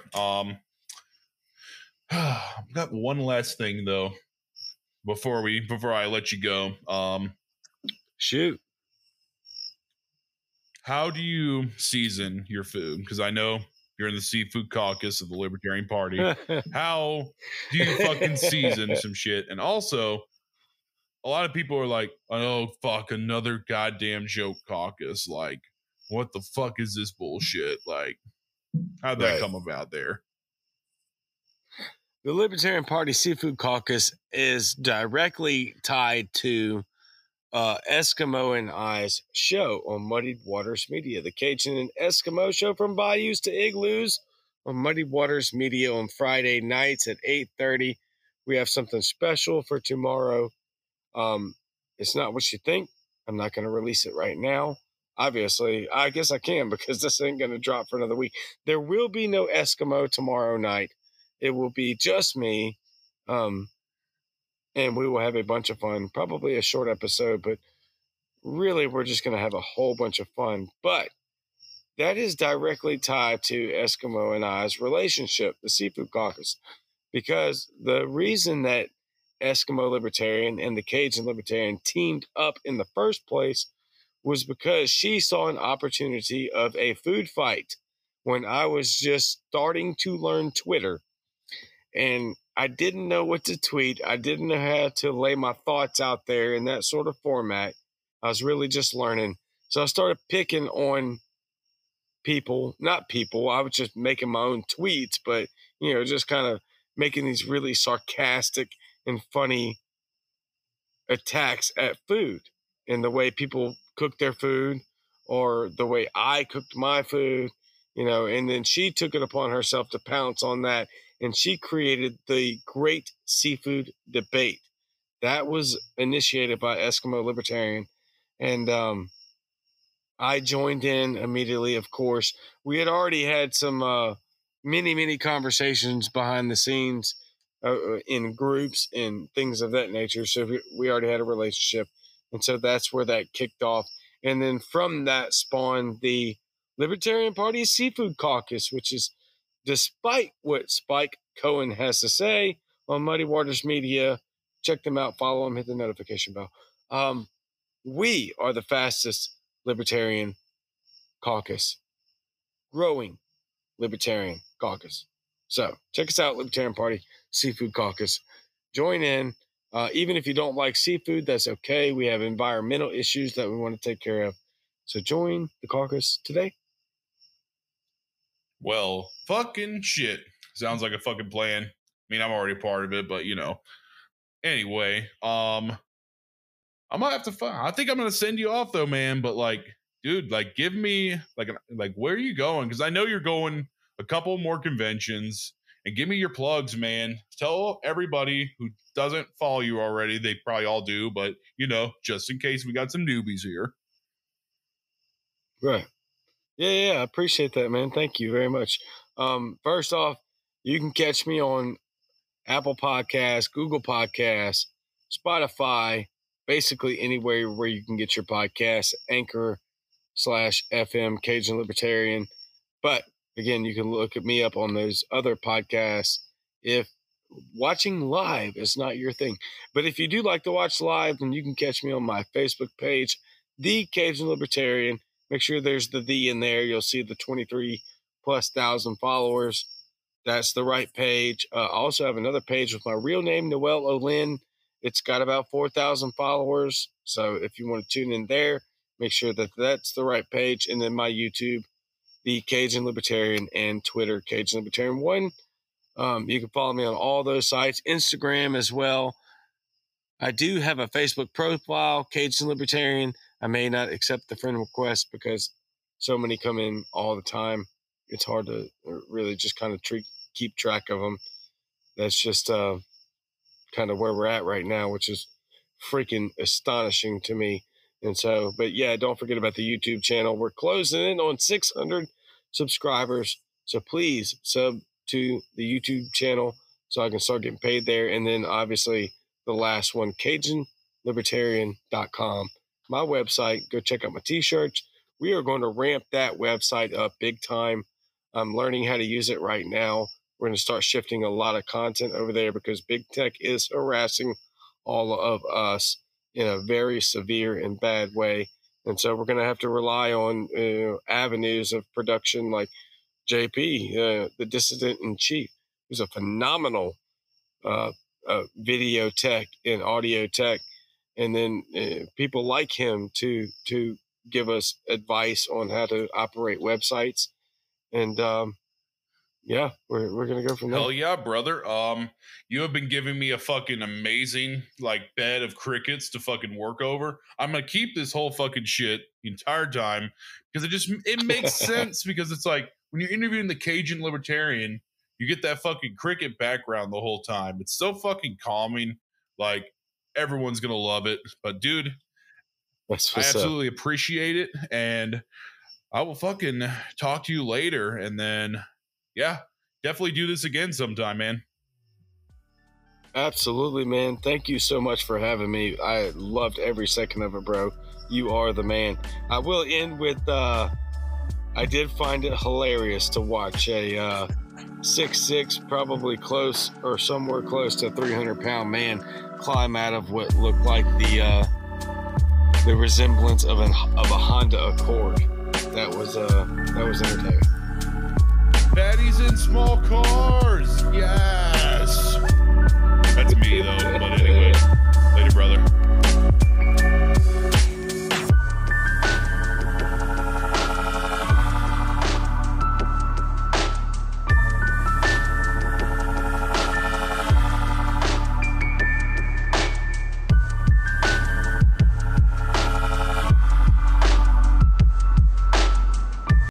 I've got one last thing though before I let you go. Shoot. How do you season your food? Because I know you're in the seafood caucus of the Libertarian Party. How do you fucking season some shit? And also, a lot of people are like, oh, fuck, another goddamn joke caucus. Like, what the fuck is this bullshit? Like, how'd that come about there? The Libertarian Party Seafood Caucus is directly tied to Eskimo and I's show on Muddied Waters Media, the Cajun and Eskimo show from bayous to igloos on Muddied Waters Media on Friday nights at 8:30. We have something special for tomorrow. It's not what you think. I'm not going to release it right now. Obviously, I guess I can because this ain't going to drop for another week. There will be no Eskimo tomorrow night. It will be just me. And we will have a bunch of fun. Probably a short episode, but really we're just going to have a whole bunch of fun. But that is directly tied to Eskimo and I's relationship, the Seafood Caucus, because the reason that Eskimo Libertarian and the Cajun Libertarian teamed up in the first place was because she saw an opportunity of a food fight when I was just starting to learn Twitter. And I didn't know what to tweet. I didn't know how to lay my thoughts out there in that sort of format. I was really just learning. So I started picking on people, not people. I was just making my own tweets, but, just kind of making these really sarcastic and funny attacks at food and the way people cook their food or the way I cooked my food, and then she took it upon herself to pounce on that. And she created the Great Seafood Debate. That was initiated by Eskimo Libertarian. And I joined in immediately, of course. We had already had some many conversations behind the scenes in groups and things of that nature. So we already had a relationship. And so that's where that kicked off. And then from that spawned the Libertarian Party Seafood Caucus, which is, despite what Spike Cohen has to say on Muddy Waters Media, check them out, follow them, hit the notification bell. We are the fastest libertarian caucus, growing libertarian caucus. So check us out, Libertarian Party Seafood Caucus. Join in. Even if you don't like seafood, that's okay. We have environmental issues that we want to take care of. So join the caucus today. Well, fucking shit. Sounds like a fucking plan. I mean, I'm already part of it, but Anyway, I might have to I think I'm gonna send you off though, man. But dude, give me where are you going? Because I know you're going a couple more conventions, and give me your plugs, man. Tell everybody who doesn't follow you already. They probably all do, but just in case we got some newbies here. Right. Yeah, I appreciate that, man. Thank you very much. First off, you can catch me on Apple Podcasts, Google Podcasts, Spotify, basically anywhere where you can get your podcasts, Anchor/FM, Cajun Libertarian. But again, you can look at me up on those other podcasts if watching live is not your thing. But if you do like to watch live, then you can catch me on my Facebook page, The Cajun Libertarian. Make sure there's the in there. You'll see the 23,000+ followers. That's the right page. I also have another page with my real name, Noel Olin. It's got about 4,000 followers. So if you want to tune in there, make sure that that's the right page. And then my YouTube, The Cajun Libertarian, and Twitter, Cajun Libertarian 1. You can follow me on all those sites, Instagram as well. I do have a Facebook profile, Cajun Libertarian. I may not accept the friend request because so many come in all the time. It's hard to really just kind of keep track of them. That's just kind of where we're at right now, which is freaking astonishing to me. And so, but yeah, don't forget about the YouTube channel. We're closing in on 600 subscribers. So please sub to the YouTube channel so I can start getting paid there. And then obviously the last one, CajunLibertarian.com. My website, go check out my t-shirts. We are going to ramp that website up big time. I'm learning how to use it right now. We're going to start shifting a lot of content over there because big tech is harassing all of us in a very severe and bad way. And so we're going to have to rely on avenues of production like JP, the dissident in chief, who's a phenomenal video tech and audio tech. And then people like him to give us advice on how to operate websites. And yeah, we're gonna go from there. Hell yeah, brother. You have been giving me a fucking amazing like bed of crickets to fucking work over. I'm gonna keep this whole fucking shit the entire time because it makes sense, because it's like when you're interviewing the Cajun libertarian, you get that fucking cricket background the whole time. It's so fucking calming. Like everyone's gonna love it. But dude, I absolutely appreciate it, and I will fucking talk to you later, and then yeah, definitely do this again sometime, man. Absolutely, man. Thank you so much for having me. I loved every second of it, bro. You are the man. I will end with I did find it hilarious to watch a 6'6", probably close or somewhere close to a 300-pound man climb out of what looked like the resemblance of a Honda Accord. That was entertaining. Baddies in small cars. Yes. That's me though. But anyway, later, brother.